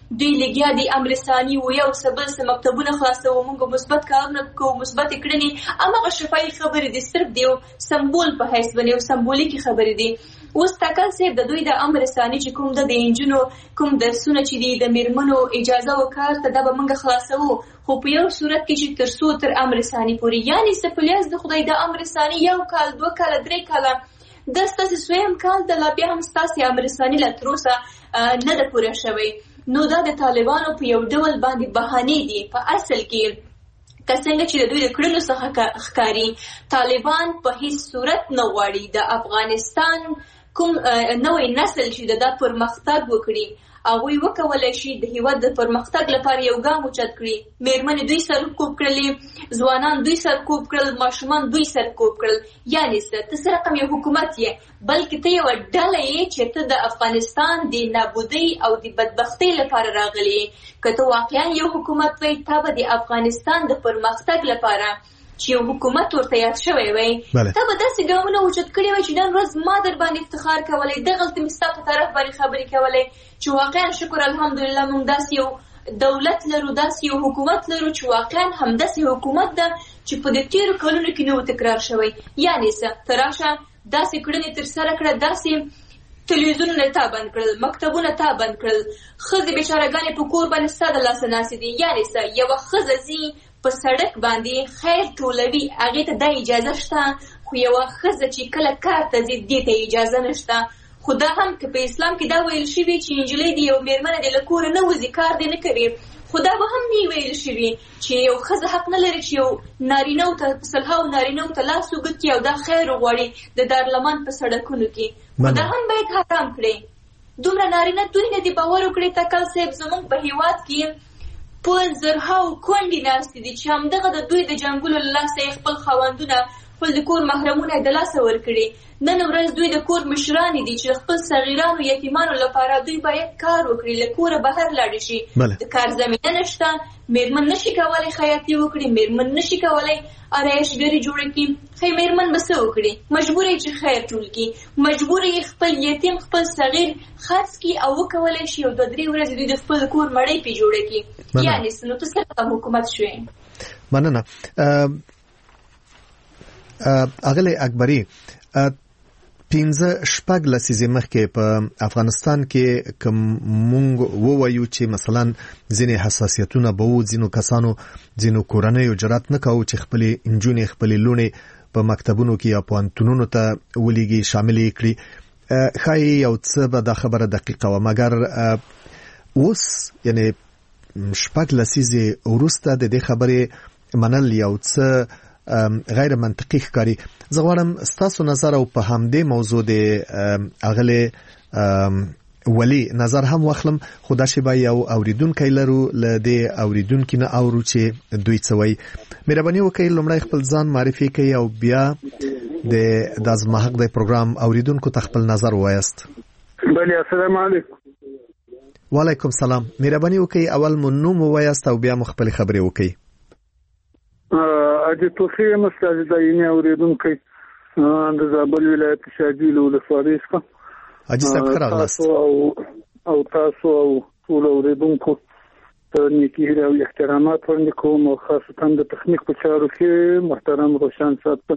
S7: دوی لګیا دي امر ثاني و یو څه بل څه مکتبونه خلاصوو موږ مثبت کارونه کوو مثبت کړنې هماغه شفاهي خبرې دي صرف د یو سمبول په حیث باندې یو سمبولیکي خبرې دي. اوس ټاکل صاحب د دوی د امر ثاني چې کوم د انجونو کوم درسونه چې دي د میرمنو اجازه او کار ته دا به موږ خلاصوو خو په یو صورت کې چې تر څو تر امر ثاني پورې یعنی سپلیاس د خدای د امر ثاني یو کال دوه کال درې کاله د ستاسو سویم کال د لا بیا هم ستاسو امر ثاني لا تر اوسه نه ده پوره شوی نو دا د طالبانو په یو ډول باندې بهانې دي. په اصل کې که څنګه چې د دوی د کړنو څخه ښکاري طالبان په هیڅ صورت نه غواړي د افغانستان کوم نوې نسل چې د دا پرمختګ وکړي هغوی وکولی شي د هیواد د پرمختګ لپاره یو ګام اوچت کړي. میرمنې دوی سرکوب کړلې ځوانان دوی سرکوب کړل ماشومان دوی سرکوب کړل یعنې څه ته څه رقم یو حکومت یې بلکې ته یوه ډله یې چې ته د افغانستان د نابودۍ او د بدبختۍ لپاره راغلی یې. که ته واقعا یو حکومت وی تا به د افغانستان د پرمختګ لپاره چې یو حکومت ورته یاد شوی وی ته به داسې ګامونه اوچت کړي وی چې نن ورځ ما در باندې افتخار کولی دغلته مې ستا په طرف باندې خبرې کولی چې واقعا شکر الحمدلله موږ داسې یو دولت لرو داسې یو حکومت لرو چې واقعا همداسې حکومت ده چې په دې تېرو کلونو کې نه و تکرار شوی. یعنې څه ته راشه داسې کړنې ترسره کړه داسې تلویزیونونه تا بند کړل مکتبونه تا بند کړل ښځې بېچارهګانې په کور باندې ستا د لاسه ناستې دي. یعنې څه یوه ښځه ځي په سړک باندې خیر ټولوي هغې ته دا اجازه شته خو یوه ښځه چې کله کار ته ځي دې ته اجازه نشته. خو دا هم که په اسلام کې دا ویل شوي چې نجلۍ دې یو میرمنه دې له کوره نه وځي کار دې نه کوي خو دا به هم نه ویل شوي چې یو ښځه حق نه لري چې یو نارینهو ته په سلهاو نارینهو ته لاس اوږد کړي او دا خیر وغواړي د دارالمان په سړکونو کې خو دا هم باید حرام کړي. دومره نارینه دوی نه دې باور وکړي تکل صاحب زموږ په هېواد کې په زرهاو کونډې ناستې دي چې همدغه د دوی د جنګونو له لاسه یې خپل خاوندونه خپل د کور محرمونه یې د لاسه ورکړي. نن ورځ دوی د کور مشرانې دي چې د خپل صغیرانو یتیمانو لپاره دوی باید کار وکړي له کوره بهر لاړې شي د کار زمینه نشته میرمن نشي کولی خیاطي وکړي میرمن نشي کولی آرایشګري جوړه کړي خی میرمن به څه وکړي مجبوره یې چې خیر ټول کړي مجبوره یې خپل یتیم خپل صغیر خرڅ کړي او وکولی شي او دوه درې ورځې دوی د خپل کور مړۍ پرې جوړه کړي. یعنې نو ته څه رقم حکومت شوې.
S2: مننه. اغلی اکبري پنځه شپږ لسیزې مخکې په افغانستان کې کوم مونږ ووایو چې مثلا ځینې حساسیتونه به وو ځینو کسانو ځینو کورنیو جرأت نه کاوه چې خپلې نجونې خپلې لوڼې په مکتبونو کې یا پوهنتونونو ته ولېږي شاملې کړي ښایي یو څه به دا خبره دقیقه وه مګر اوس یعنې شپږ لسیزې وروسته د دې خبرې منل یو څه غیر منطقي ښکاري. زه غواړم ستاسو نظر او په همدې موضوع د اغلی ولی نظر هم واخلم خو دا شی به یو اوریدونکی لرو له دې اوریدونکي نه اورو چې دوی څه وایي. مهرباني وکړئ لومړی خپل ځان معرفي کړئ او بیا د د زما حق د پروګرام اوریدونکو ته خپل نظر ووایاست.
S8: بله السلام علیکم.
S2: وعلیکم السلام. مهرباني وکړئ اول مو نوم ووایاست او بیا مو خپلې خبرې وکړئ.
S8: اجي توفیق مستاذ داینه اوریدونکو د زابل ولایت شاجیل ولسوالۍ څخه
S2: اجي صاحب خراغلاست
S8: او او تاسو او ټول اوریدونکو ته نیکی او احترامات ورنه کوم او خاصه د تخنیک په چارو کې محترم روشن صاحب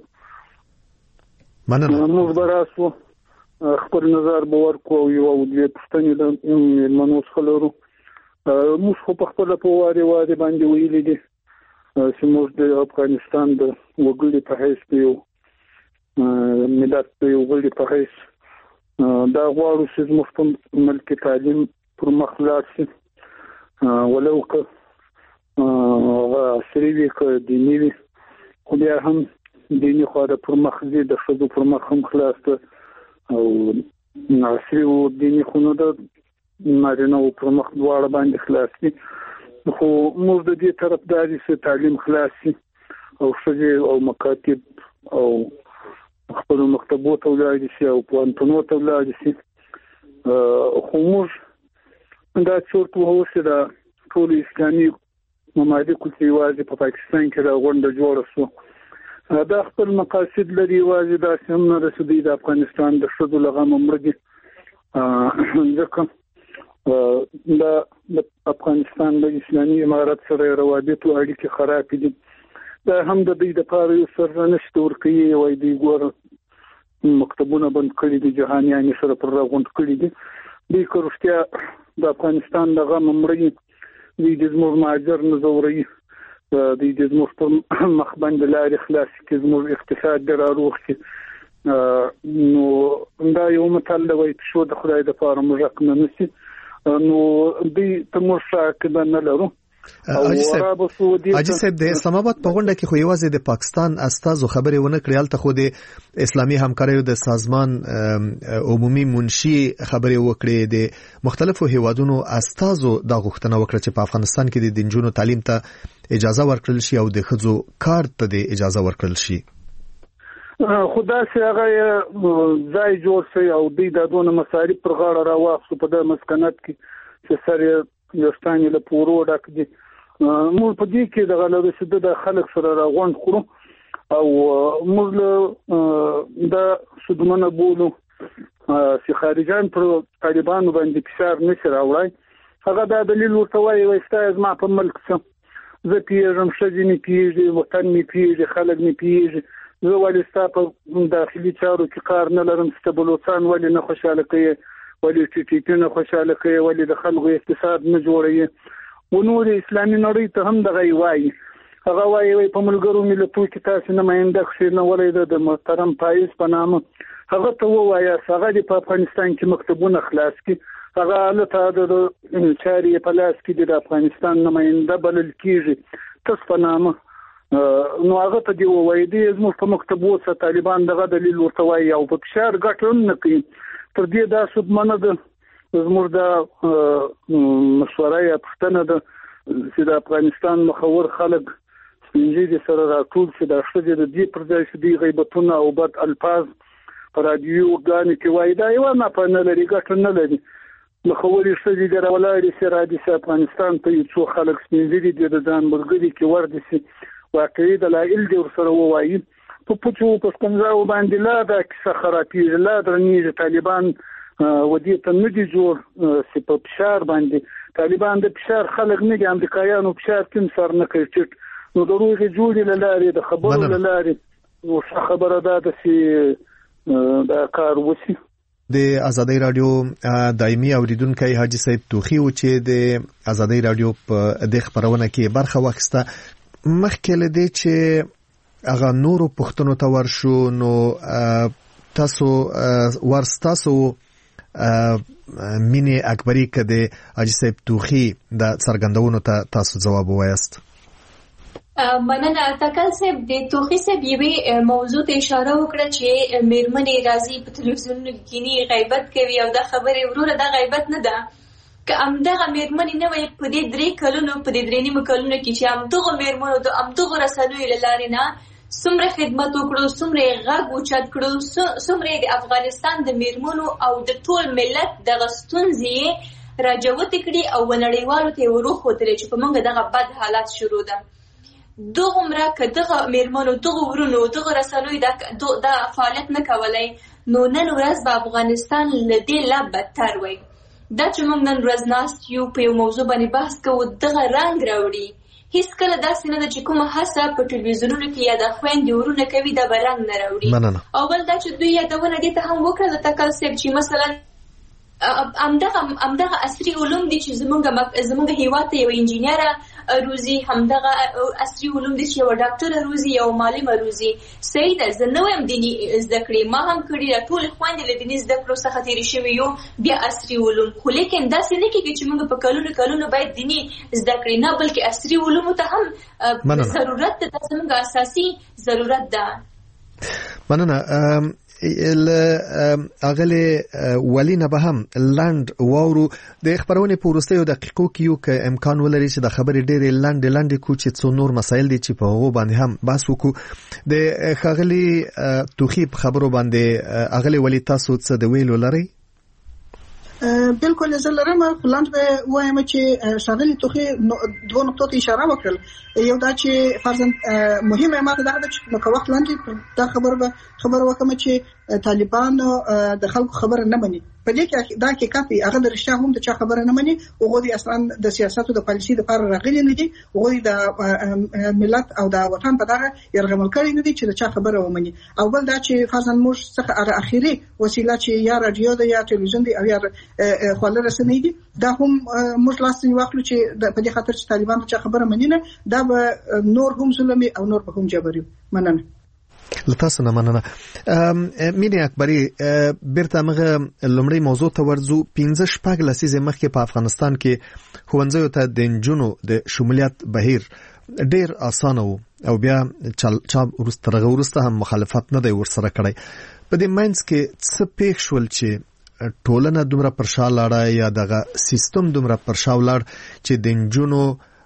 S2: مننه.
S8: موږ براسو خپل نظر باور کوو یو د پښتنې د منوس خلورو موږ په خپل په واره واره باندې ویلې دي چې موږ د افغانستان د وګړي په حیث یو ملت د وګړي په حیث دا غواړو چې زموږ په ملک تعلیم پر مخ لاړ شي ولو که عصري وي که دیني وي خو بیا هم دیني خوا د پر مخ ځي د ښځو پر مخ هم خلاص ده او عصري او دیني خو نو د نارینه‌و پر مخ دواړه باندې خلاص دي خو موږ د دې طرفدار یو چې تعلیم خلاص شي او ښځې او مکاتب او خپل مکتبو ته ولاړ شي او پوهنتونونو ته ولاړ شي خو موږ دا چورت وو چې دا ټول اسلامي ممالکو چې یوازې په پاکستان کې دا غونډه جوړه شوه دا خپل مقاصد لري یوازې داسې هم نه رسېدي د افغانستان د ښځو له غمه مړه دي ځکه د افغانستان د اسلامي امارت سره روابط او اړیکې خراب دي. دا هم د دې د پاره یو سرنشت ورکوي وای دی ګور مکتبونه بند کړي دي جهانيان سره پر راغونډ کړي دي. د کورشتیا د افغانستان دغه ممري د زموږ ماجر نزوري د دې زموږ په مخ باندې لارې خلاص کې زموږ اقتصاد دراروخ کې نو دا یو متل دی چې شو د خدای د پاره موږ نه نسی نو د تموشا کې نه لرو.
S2: حاجی صاحب حاجی صاحب د اسلام آباد په غونډه کې خو یوازې د پاکستان استازو خبرې ونه کړې، البته خو د اسلامي همکاریو د سازمان عمومي منشي خبرې وکړې، د مختلفو هیوادونو استازو دا غوښتنه وکړه چې په افغانستان کې د دنجونو تعلیم ته اجازه ورکړل شي او د ښځو کار ته د اجازه ورکړل شي.
S8: خدا سي هغه ځای جوړ شي او د دونه مصارف پر غاړه راوخت په د مسکنات کې چې سره یوستانې له پورو ډک دي. موږ په دې کې د غلبه سده د خلک سره راغونډ کړو او موږ د سودمنه بولو چې خارجان پر طالبانو باندې فشار نشي راوړای. هغه دا دلیل ورته وایي وایي ما په ملک څه زه پیژم شې نه پیژې وطن می پیژې خلک می پیژې زه ولې ستا په داخلي چارو کې کار نه لرم چې بلوچستان ولې نه خوشاله کوي ولې ټیټی نه خوشاله کوي ولې د خلکو اقتصاد نه جوړوي و نور اسلامي نړۍ ته هم دغه وایي. هغه وایي په ملګرو ملتونو کې تاسو نماینده خښ نه ولې د محترم پایز په نامه هغه ته وایي هغه په افغانستان کې مکتبونه خلاص کړي هغه الته د چاري په لاس کې د افغانستان نماینده بلل کیږي تاسو په نامه نو هغه ته دی وایي د زموږ په مکتبو سره طالبان دغه دلیل ورته وایي او په فشار ګټون نه کوي. تر دې دا سودمنه ده زموږ د مشوره یا پښتنه ده چې د افغانستان مخور خلک سپینجی سره راټول شي د شته د دې پر ځای چې دی غیبتونه او بد الفاظ پر رادیو غانې کې وایي دا یو نه په نه لري ګټه نه لري. مخور شته د راولاري سره د افغانستان ته یو څو خلک سپینجی دي د ځان مرګري کې ورد شي واقعي دلایل دي ورسره وایي په پچو په څنګه باندې لا د کیسه خرابي لا درنیږي طالبان ودی ته نه دي جوړ چې په فشار باندې طالبان د فشار خلک نه دي امریکایانو فشار کوم سر نه کوي نو ضروري جوړي لاري د خبرو لاري او خبره ده چې دا کار وسی.
S2: د ازادي رادیو دایمي اوریدونکو حاجی صاحب توخی و چې د ازادي رادیو په د خبرونه کې برخه واخیسته مخکې لدی چې اغه نورو پښتنو ته ورشو نو تاسو ورستاسو مینه اکبری کده حاجی صاحب توخی د څرګندونو ته تاسو جواب وایست.
S7: مننه تکل صاحب د توخی صاحب یوه موضوع ته اشاره وکړه چې میرمنې راځي په تلویزیون کې نه غیبت کوي او دا خبره وروره دا غیبت نه ده که امدغه میرمنې نه وي په دې درې کلونو په دې درې نیمو کلونو کې چې امدغه میرمنو د امدغه رسنیو له لارې نه څومره خدمت وکړو څومره غږ اوچت کړو څومره د افغانستان د میرمنو او د ټول ملت دغه ستونزې راجوتې کړي او نړیوالو ته وروښودلې چې په موږ دغه بد حالات شروع ده. دغومره که دغه میرمنو دغه ورونو دغه رسنیو دا فعالیت نه کولای نو نن ورځ به افغانستان له دې لا بدتر وي. دا چې موږ نن ورځ ناست یو په یو موضوع باندې بحث کوو دغه رنګ راوړي. هیڅ کله داسې نه ده چې کومه هڅه په ټلویزیونونو کې یا د خویندې ورونه کوي دا به رنګ نه راوړي. او بل دا چې دوی یادونه دې ته هم وکړه د تکل صاحب چې مثلا همدغه همدغه عصري علوم دي چې زمونږ زمونږ هیواد ته یو انجینر روزي همدغه عصري علوم دي چې یو ډاکټر روزي یو معلم روزي صحیح ده. زه نو هم دیني زده کړې ما هم کړي ټول خويندې له دیني زده کړو څخه تیرې شوي یو بیا عصري علوم خو لیکن داسې نه کېږي چې موږ په کلونو کلونو باید دیني زده کړې نه بلکې عصري علومو ته هم ضرورت ده. زموږ اساسي ضرورت ده.
S2: مننه. ال اغله ولینه به هم لاند واورو د خبرونه پورسته یو دقیقو کیو ک امکان ولري چې د خبرې ډېرې لاند لاند کو چې څو نور مسایل دي چې په هغه باندې هم بحث وکړو. د خغلی توخیب خبرو باندې اغله ولی تاسو څه د ویلو لري؟
S6: بالکل زه لرم لاند به وایم چې شاغلی توخی دوه نقطو ته اشاره وکړل. یو دا چې فرضاً مهمه ماده ده چې نو وخت لاندې دا خبر به خبر وکم چې طالبان د خلکو خبر نه مني په دې کې دا کې کافي هغه د رښتیا هم د چا خبره نه مني او غوډي اصلا د سیاستو د پالیسي د لپاره راغلي نه دي غوډي د ملت او د وطن په دغه يرغمل کړي نه دي چې د چا خبره ومني او بل دا چې فرضاً موږ څخه اخیری وسیله چې یا رادیو ده یا ټلویزیون دی او یا خپل رسنۍ دي دا هم موږ لاسنی واخلو چې په دې خاطر چې طالبان چا خبره مني نه دا به نور هم ظلمي او نور به هم جبري مننه
S2: لتاسو نه مننه مینه اکبری بیرته موږ لومړی موضوع ته ورځو پنځه شپږ لسیزې مخکې په افغانستان کې ښوونځیو ته د نجونو د شمولیت بهیر ډیر اسانه وو او بیا چا ورسته رغه ورسته هم مخالفت نه دی ورسره کړی په دې ماینس کې څه پیښ شول چې ټولنه دومره پر شا لاړه یا دغه سیستم دومره پر شا ولاړ چې د نجونو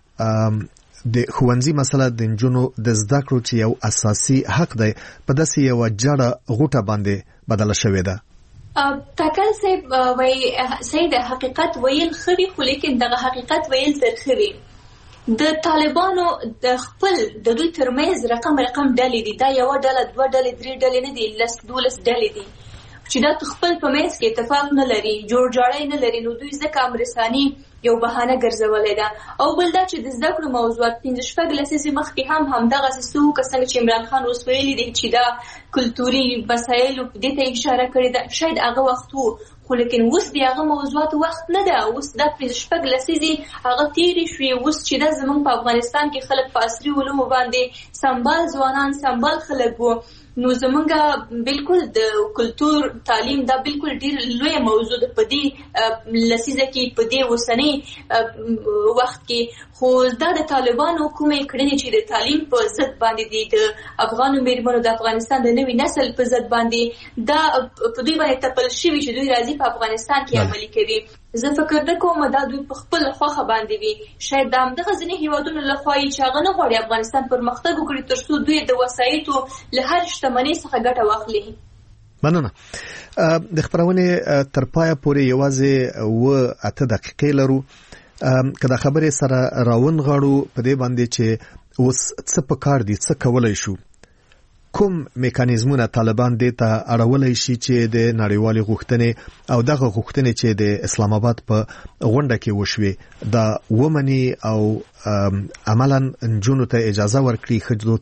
S2: د ښوونځي مسله د نجونو د زده کړو چې یو اساسي حق دی په داسې یو جړه غوټه باندې بدله شوې ده.
S7: تاکل صاحب وای سید حقیقت ویل خري خو لیکن دغه حقیقت ویل ترخوي د طالبانو د خپل د دوی ترمنځ رقم رقم ډلې دي دا یو ډله دوه ډلې درې ډلې نه دي لس دولس ډلې دي چې دا خپل په منځ کې اتفاق نه لري جوړ جاړی نه لري نو دوی ځکه امرسانی یو بهانه ګرځولې ده او بل دا چې د زده کړو موضوعات پنځه شپږ لسیزې مخکې هم همدغه څه وو که څنګه چې عمران خان اوس ویلي دی چې دا کلتوري مسایلو دې ته اشاره کړې ده شاید هغه وخت وو خو لیکن اوس د هغه موضوعات وخت نه ده اوس دا پنځه شپږ لسیزې هغه تیرې شوې اوس چې دا زموږ په افغانستان کې خلک په عصري علومو باندې سمبال ځوانان سمبال خلک وو نو زمونږه بالکل د کلتور تعلیم دا بالکل ډیر لوی موضوع ده په دې لسیزه کې په دې وسنۍ وخت کې خو دا د طالبانو کومې کړنې چې د تعلیم په ضد باندې دي د افغانو میرمنو د افغانستان د نوي نسل په ضد باندې دا په دوی باندې تپل شوي چې دوی راځي په افغانستان کې عملي کوي زه فکر نه کوم دا دوی په خپل خوخه باندې وي شاید د همدغه ځینې هیوادونو لخوا چې هغه نه غواړي افغانستان پرمختګ وکړي تر څو دوی د وسایطو له هر شتمنۍ څخه ګټه واخلي.
S2: مننه. د خبرونې تر پایه پورې یوازې و اته دقیقې لرو که د خبرې سره راون غاړو په دې باندې چې اوس څه په کار دي څه کولای شو کوم میکانیزمونه طالبان دې ته اړولای شي چې د نړیوالې غوښتنې او دغه غوښتنې چې د اسلام آباد په غونډه کې وشوي دا ومني او عملاً نجونو ته اجازه ورکړي ښځو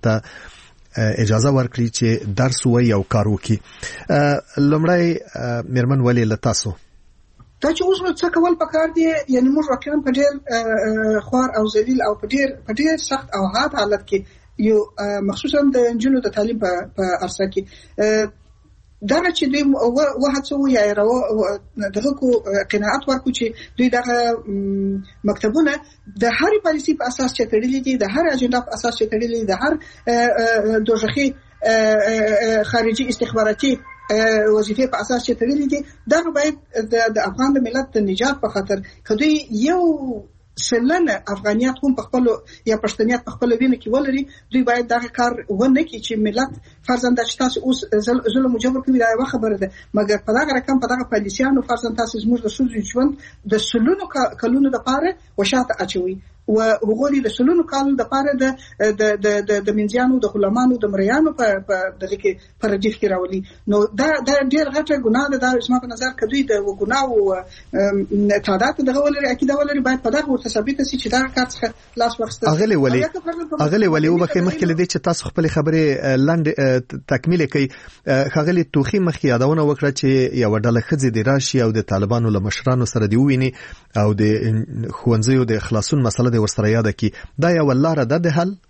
S2: ته اجازه ورکړي چې درس ووایي او کار وکړي. لومړی میرمن ولي له تاسو
S6: دا چې اوس نو څه کول پکار دي یعنی موږ واقعا په ډېر خوار او ذلیل او په ډېر په ډېر سخت او حاد حالت کې یو مخصوصا د انجونو د تعلیم په عرصه کې دا چې دوی وهڅو یا دغه کو قناعت ورکو چې دوی دغه مکتبونه د هر پالیسي په اساس چې تړلې دي د هر اجنډا په اساس چې تړلې دي د هر دوجخي خارجي استخباراتي وظیفه په اساس چې تړلې دي دا باید د افغان ملت د نجات په خاطر کدی یو سلنه افغانیت هم په خپل یا پښتنیت په خپل وینه کې ولري دوی باید دا کار ونه کړي چې ملت فرزند چې تاسو اوس ظلم او جبر کوي دا یو خبره ده مګر په دغه رقم په دغه پالیسیانو فرزند تاسو زموږ د سوزي ژوند د سلونو کلونو لپاره وشاته اچوي او وګوري د سلونو کال د پاره د د د د منځیانو د غلامانو د مریانو په دغه کې پر رجیف کې راولي نو دا دا ډیر غټه ګناه ده د اسما په نظر کدوې د ګناه او تعداد دغه ولري اكيد ولري باید په دغه ورته ثابت شي چې دا کار څخه لاس وخسته
S2: اغلی ولي اغلی ولي وبخې مخکې لدی چې تاسو خپل خبره لاندې تکمیل کړئ خغلی توخي مخکې یادونه وکړه چې یو ډله خځې د راشي او د طالبانو له مشرانو سره دی ویني او د خوندزیو د اخلاصون مسله ورسره یاد کی دا یو لاره ده د حل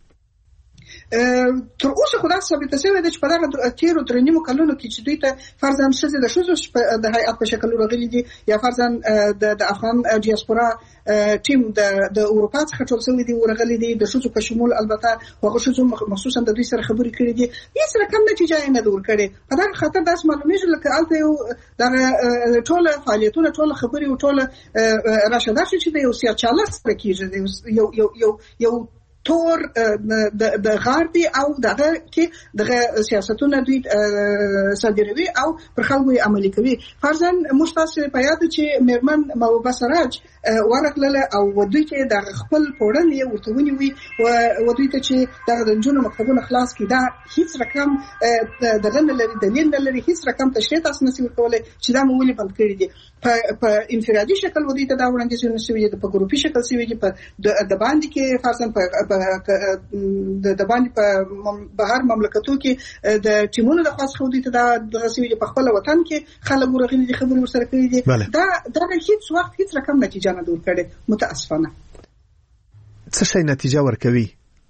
S6: تر اوسه خدای ثابت شوی دی چې په دغه تیرو ترنیمو کلونو کې چې دوی ته فرضاً شزه د شوزو د هیئت په شکل راغلي دي یا فرضاً د افغان ډیاسپورا ټیم د د اروپا څخه ټول شوی دی ورغلي دي د شوزو په شمول البته هغه شوزو مخصوصا د دوی سره خبرې کړې دي هیڅ رقم نتیجه نه دور کړي په دغه خاطر داس معلومیږي لکه الته یو دغه ټول فعالیتونه ټول خبرې او ټول راشدات چې د یو سیاست چاله سره کیږي یو یو یو یو تور د د غاردي او دغه کې دغه سیاستونه دوی صادروي او پر خلکو یې عملي کوي. فرضاً موږ تاسو په یاد چې میرمن محبوبه سراج ورغله او دوی کې د خپل پوړنې ورته ونیوي او دوی ته چې دغه د جنونو مکتبونه خلاص کړي، دا هیڅ رقم دغه نه لري، دلیل نه لري، هیڅ رقم تشریح تاسو نشي ورکولای چې دا مولي بند کړی دي. په انفرادي شکل ودی ته دا وړاندې شوی دی، په ګروپي شکل شوی دی، په د باندې کې فرضاً په د باندې په بهر مملکتو کې د ټیمونو د خاص خو دي ته دا د غسیوي په خپل وطن کې خلک ورغلي دي، خبرې ورسره کوي دي. دا دا هیڅ وخت هیڅ رقم نتیجه نه دور کړي متاسفانه.
S2: څه شي نتیجه ورکوي؟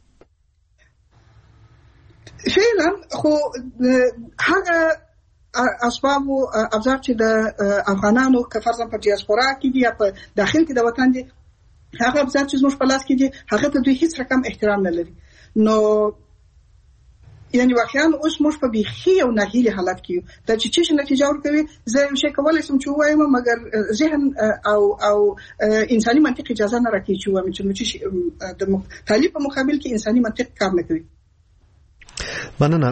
S6: فعلا خو هغه اسباب او ابزار چې د افغانانو که فرضاً په ډیاسپورا کې دي یا په داخل کې د وطن دي، هغه ابزار چې زموږ په لاس کې دي هغه ته دوی هیڅ رقم احترام نه لري. نو یعنی واقعا اوس موږ په بيخي او ناهیلي حالت کې یو. دا چې چې نتیجه ورکوي زه یو شی کولای شم چې وایم، مګر ذهن او او انساني منطق اجازه نه راکوي چې وایم چې د طالب په مقابل کې انساني منطق کار نه کوي.
S2: مننه.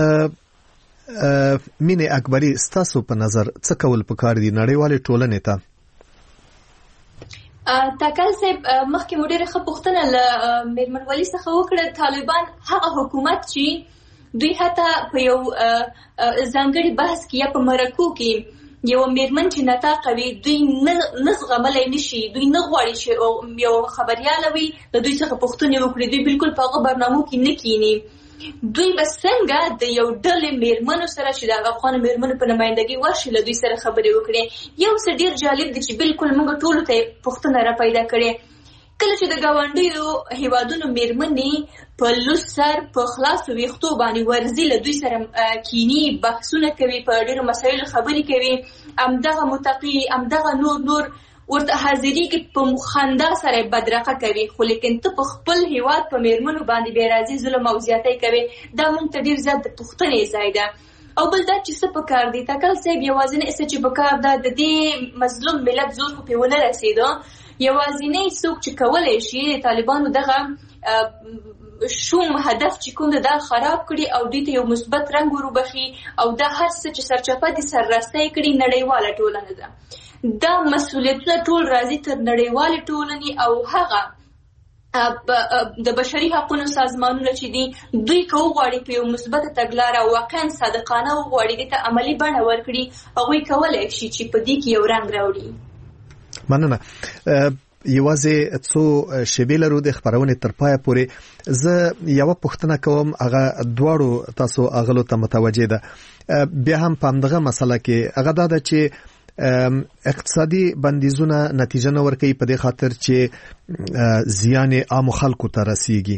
S2: مینه اکبری، ستاسو په نظر څه کول پکار دي نړیوالې ټولنې ته؟
S7: تاکل صاحب مخکې مو ډېره ښه پوښتنه له میرمن ولي څخه وکړه. طالبان هغه حکومت چې دوی حتی په یو ځانګړي بحث کې یا په مرکو کې یو میرمن چې نطاقه وي دوی نه زغملی نشي، دوی نه غواړي چې یو خبریاله وي د دوی څخه پوښتنې وکړي، دوی بالکل په هغه برنامو کې نه کینی. دوی به څنګه د یو ډلې میرمنو سره چې د افغان میرمنو په نمائندګۍ ورشي له دوی سره خبرې وکړي؟ یو څه ډېر جالب دی چې بالکل موږ ټولو ته پوښتنه را پیدا کړې، کله چې د ګاونډیو هیوادونو میرمنې په لوس سر په خلاصو ویښتو باندې ورځي له دوی سره کینی، بحثونه کوي، په ډېرو مسایلو خبرې کوي، همدغه متقي همدغه نور نور ورته حاضري کې په خندا سره بدرقه کوي، خو لیکن ته په خپل هیواد په میرمنو باندې بې راضي ظلم او زیاتی کوي. دا موږ ته ډېر زیات د پوښتنې ځای ده. او بل دا چې څه پکار دي تاکل صاحب، یوازینی څه چې پکار ده د دې مظلوم ملت زور خو پې ونه رسېده. یوازینی څوک چې کولی شي د طالبانو دغه شوم هدف چې کوم دا خراب کړي او دوی ته یو مثبت رنګ وروبخي، او دا هر څه چې سرچپه دي سررستی کړي نړیواله ټولنه ده. دا مسؤلیتونه ټول راځي تر نړیوالې ټولنې او هغه د بشري حقوقو سازمانونه چې دي دوی که وغواړي په یو مثبته تګلاره واقعا صادقانه وغواړي دې ته عملي بڼه ورکړي، هغوی کولی شي چې په دې کې یو رنګ راوړي.
S2: مننه. یوازې څو شیبې لرو د خبرونې تر پایه پورې. زه یوه پوښتنه کوم، هغه دواړو تاسو اغلو ته متوجه ده، بیا هم په همدغه مسله کې هغه دا ده چې اقتصادي بندیزونه نتیجه نه ورکوي په دې خاطر چې زیان عام خلکو ته رسیږي،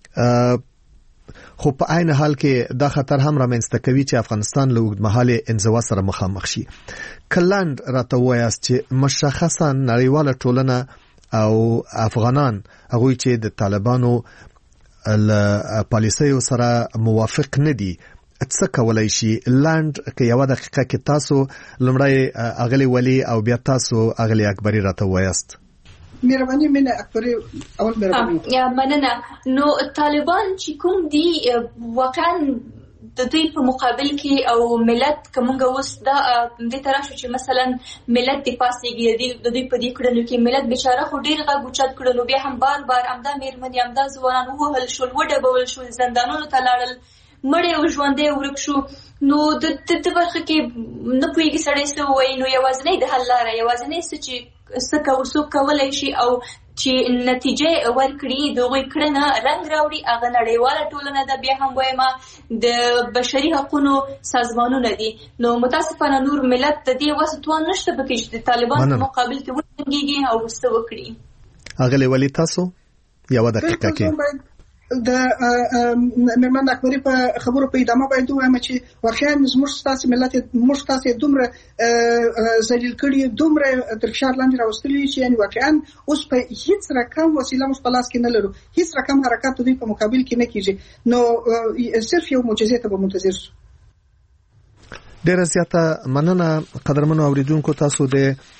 S2: خو په عین حال کې دا خطر هم رامنځته کوي چې افغانستان له اوږدمهالې انزوا سره مخامخ شي. کلاند راته وایاست چې مشخصا نړیواله ټولنه او افغانان هغوی چې د طالبانو له پالیسیو سره موافق نه دي، څه کولای شي؟ لاند که یو دقیقه کې تاسو لمړی اغلی ولی او بیا تاسو اغلی اکبری راته وایاست.
S6: مهرباني منه اکبری اول مهرباني.
S7: یا مننه. نو طالبان چې کوم دي واقعا د دوی په مقابل کې او ملت کومه اوس دا د تراشو چې مثلا ملت د پاسېږي د دوی په دې کړنو کې ملت بیچاره خو ډیر غږ اوچت کړنو، بیا هم بار بار امدا میرمنې امدا ځوانان وهل شول، وډبول شول، زندانونو ته لاړل، مړی او ژوندی ورک شو. نو د دې برخه کې نه پوهېږي سړی څه ووایي. نو یوازینی د حل لاره یوازینی څه چې څه کو څوک کولی شي او چې نتیجه ورکړي د هغوی کړنه رنګ راوړي، هغه نړیواله ټولنه ده، بیا هم وایم د بشري حقونو سازمانونه دي. نو متاسفانه نور ملت د دې وس توان نشته پکې چې د طالبانو په مقابل کې وجنګېږي او څه وکړي.
S2: اغلی ولی تاسو یوه دقیقه کې
S6: د میرمن اکبری په خبرو په ادامه باید وایم چې واقعا زموږ ستاسو ملت موږ تاسو دومره ذلیل کړي، دومره تر فشار لاندې راوستلي چې یعنی واقعا اوس په هیڅ رقم وسیله موږ په لاس کې نه لرو، هیڅ رقم حرکت دوی په مقابل کې نه کیږي. نو صرف یو معجزه ته به منتظر شو.
S2: ډیره زیاته مننه قدرمنو اوریدونکو، تاسو د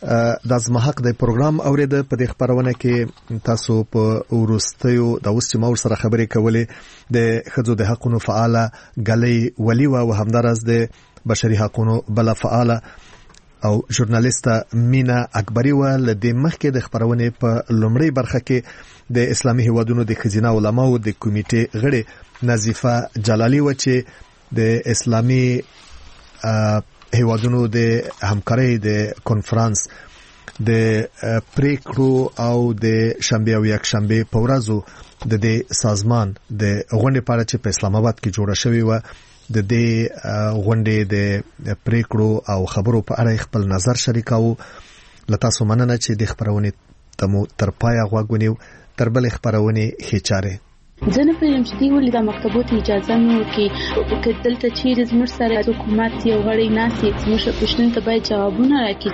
S2: د ازمحق د پروګرام اوریده په دې خبرونه کې تاسو په ورستیو د اوس چې مور سره خبرې کولې د خځو د حقوقو فعاله غلي ولی او همدارس د بشري حقوقو بل فعاله او ژورنالیسټه مینا اکبری ول د مخکې د خبرونه په لومړی برخه کې د اسلامي هیوادونو د خزینه علماو د کمیټې غړي نظیفه جلالی و چې د اسلامي هیوادونو د همکارۍ د کانفرنس د پریکړو او د شنبه او یک شنبه په ورځو د دې سازمان د غونډې په اړه چې په اسلام آباد کې جوړه شوې و د دې غونډې د پریکړو او خبرو په اړه خپل نظر شریکاو لته سو مننه چې د خبرونه تمو تر پای غوګونیو تر بل خبرونه هچاره
S9: زه نه پوهیږم چې دوی ولې د مکتبو ته اجازه نه ورکوي که دلته چیرې زموږ سره حکومت یو غړی ناست وي زموږ پوښتنو ته باید جوابونه راکړي.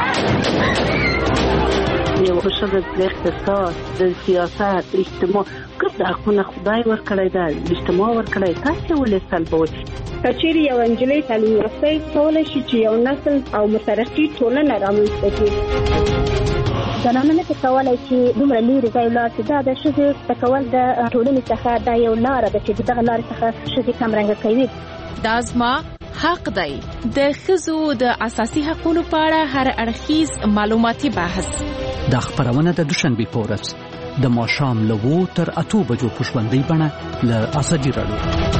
S10: یو ښځه د اقتصاد د سیاست اجتماع ګډ حقونه خدای ورکړی دی اجتماع ورکړی تاسو ولې سلبوي
S11: کچېرې یو انجلۍ تعلیم یافته کولای شي چې یو نسل او مترقي ټولنه رامنځته کړي.
S12: زنانه نه کولای شي دومره لري ځای لاړ چې دا د ښځې تکول د ټولنې څخه دا یو لار ده چې دغه لار څخه ښځې کمرنګ کوي.
S1: دا زما حق دی. د ښځو د اساسي حقوقو په اړه هر اړخیز معلوماتي بحث
S13: د خبرونه د دوشنبه په ورځ د ماښام له وو تر اتو بجو په ژوندۍ بڼه له اسدي راډیو.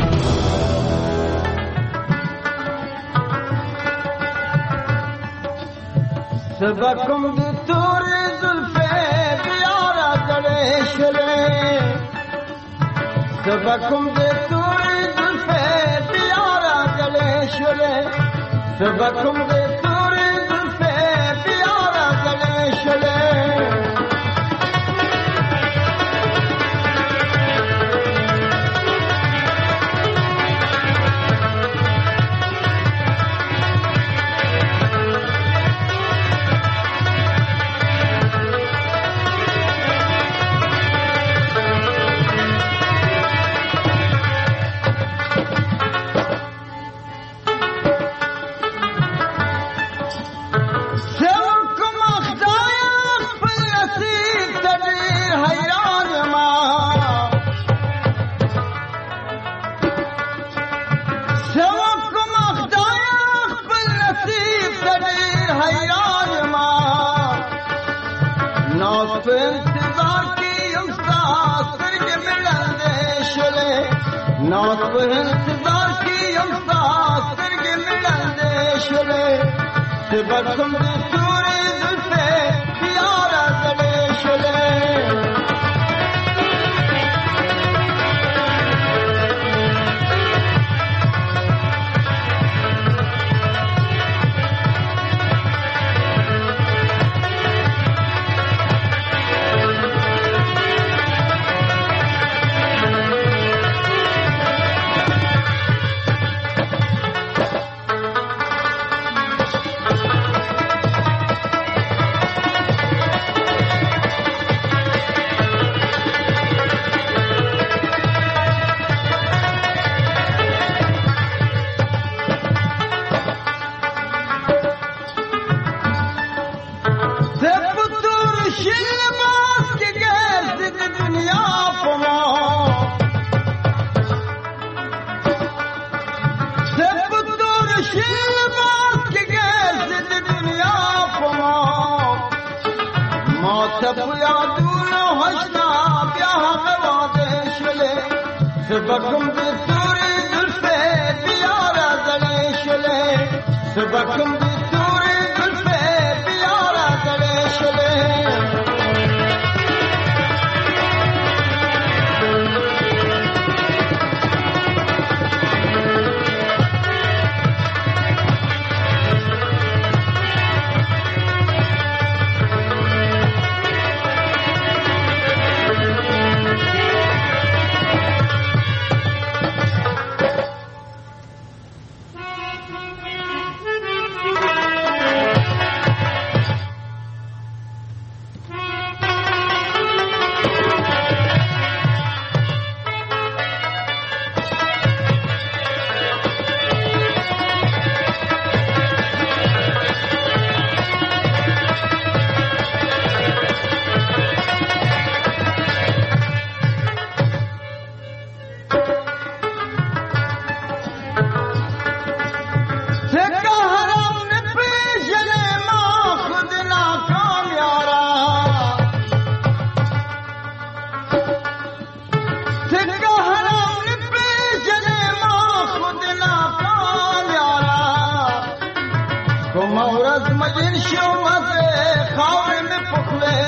S14: سبکم دی توری زلفے بیارا گڑے شلے سبکم دی توری زلفے بیارا گڑے شلے سبکم دی توری زلفے بیارا گڑے شلے
S15: Sebakım bir turi zülfe biyara zaleşele Sebakım bir turi zülfe biyara zaleşele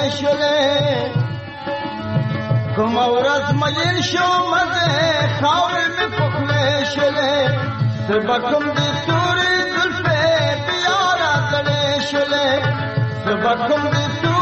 S14: شلې کوم ورځ مېن شو مده خاور مې پخلې شلې سبکم دې تورې زلفې بیا راځلې شلې سبکم دې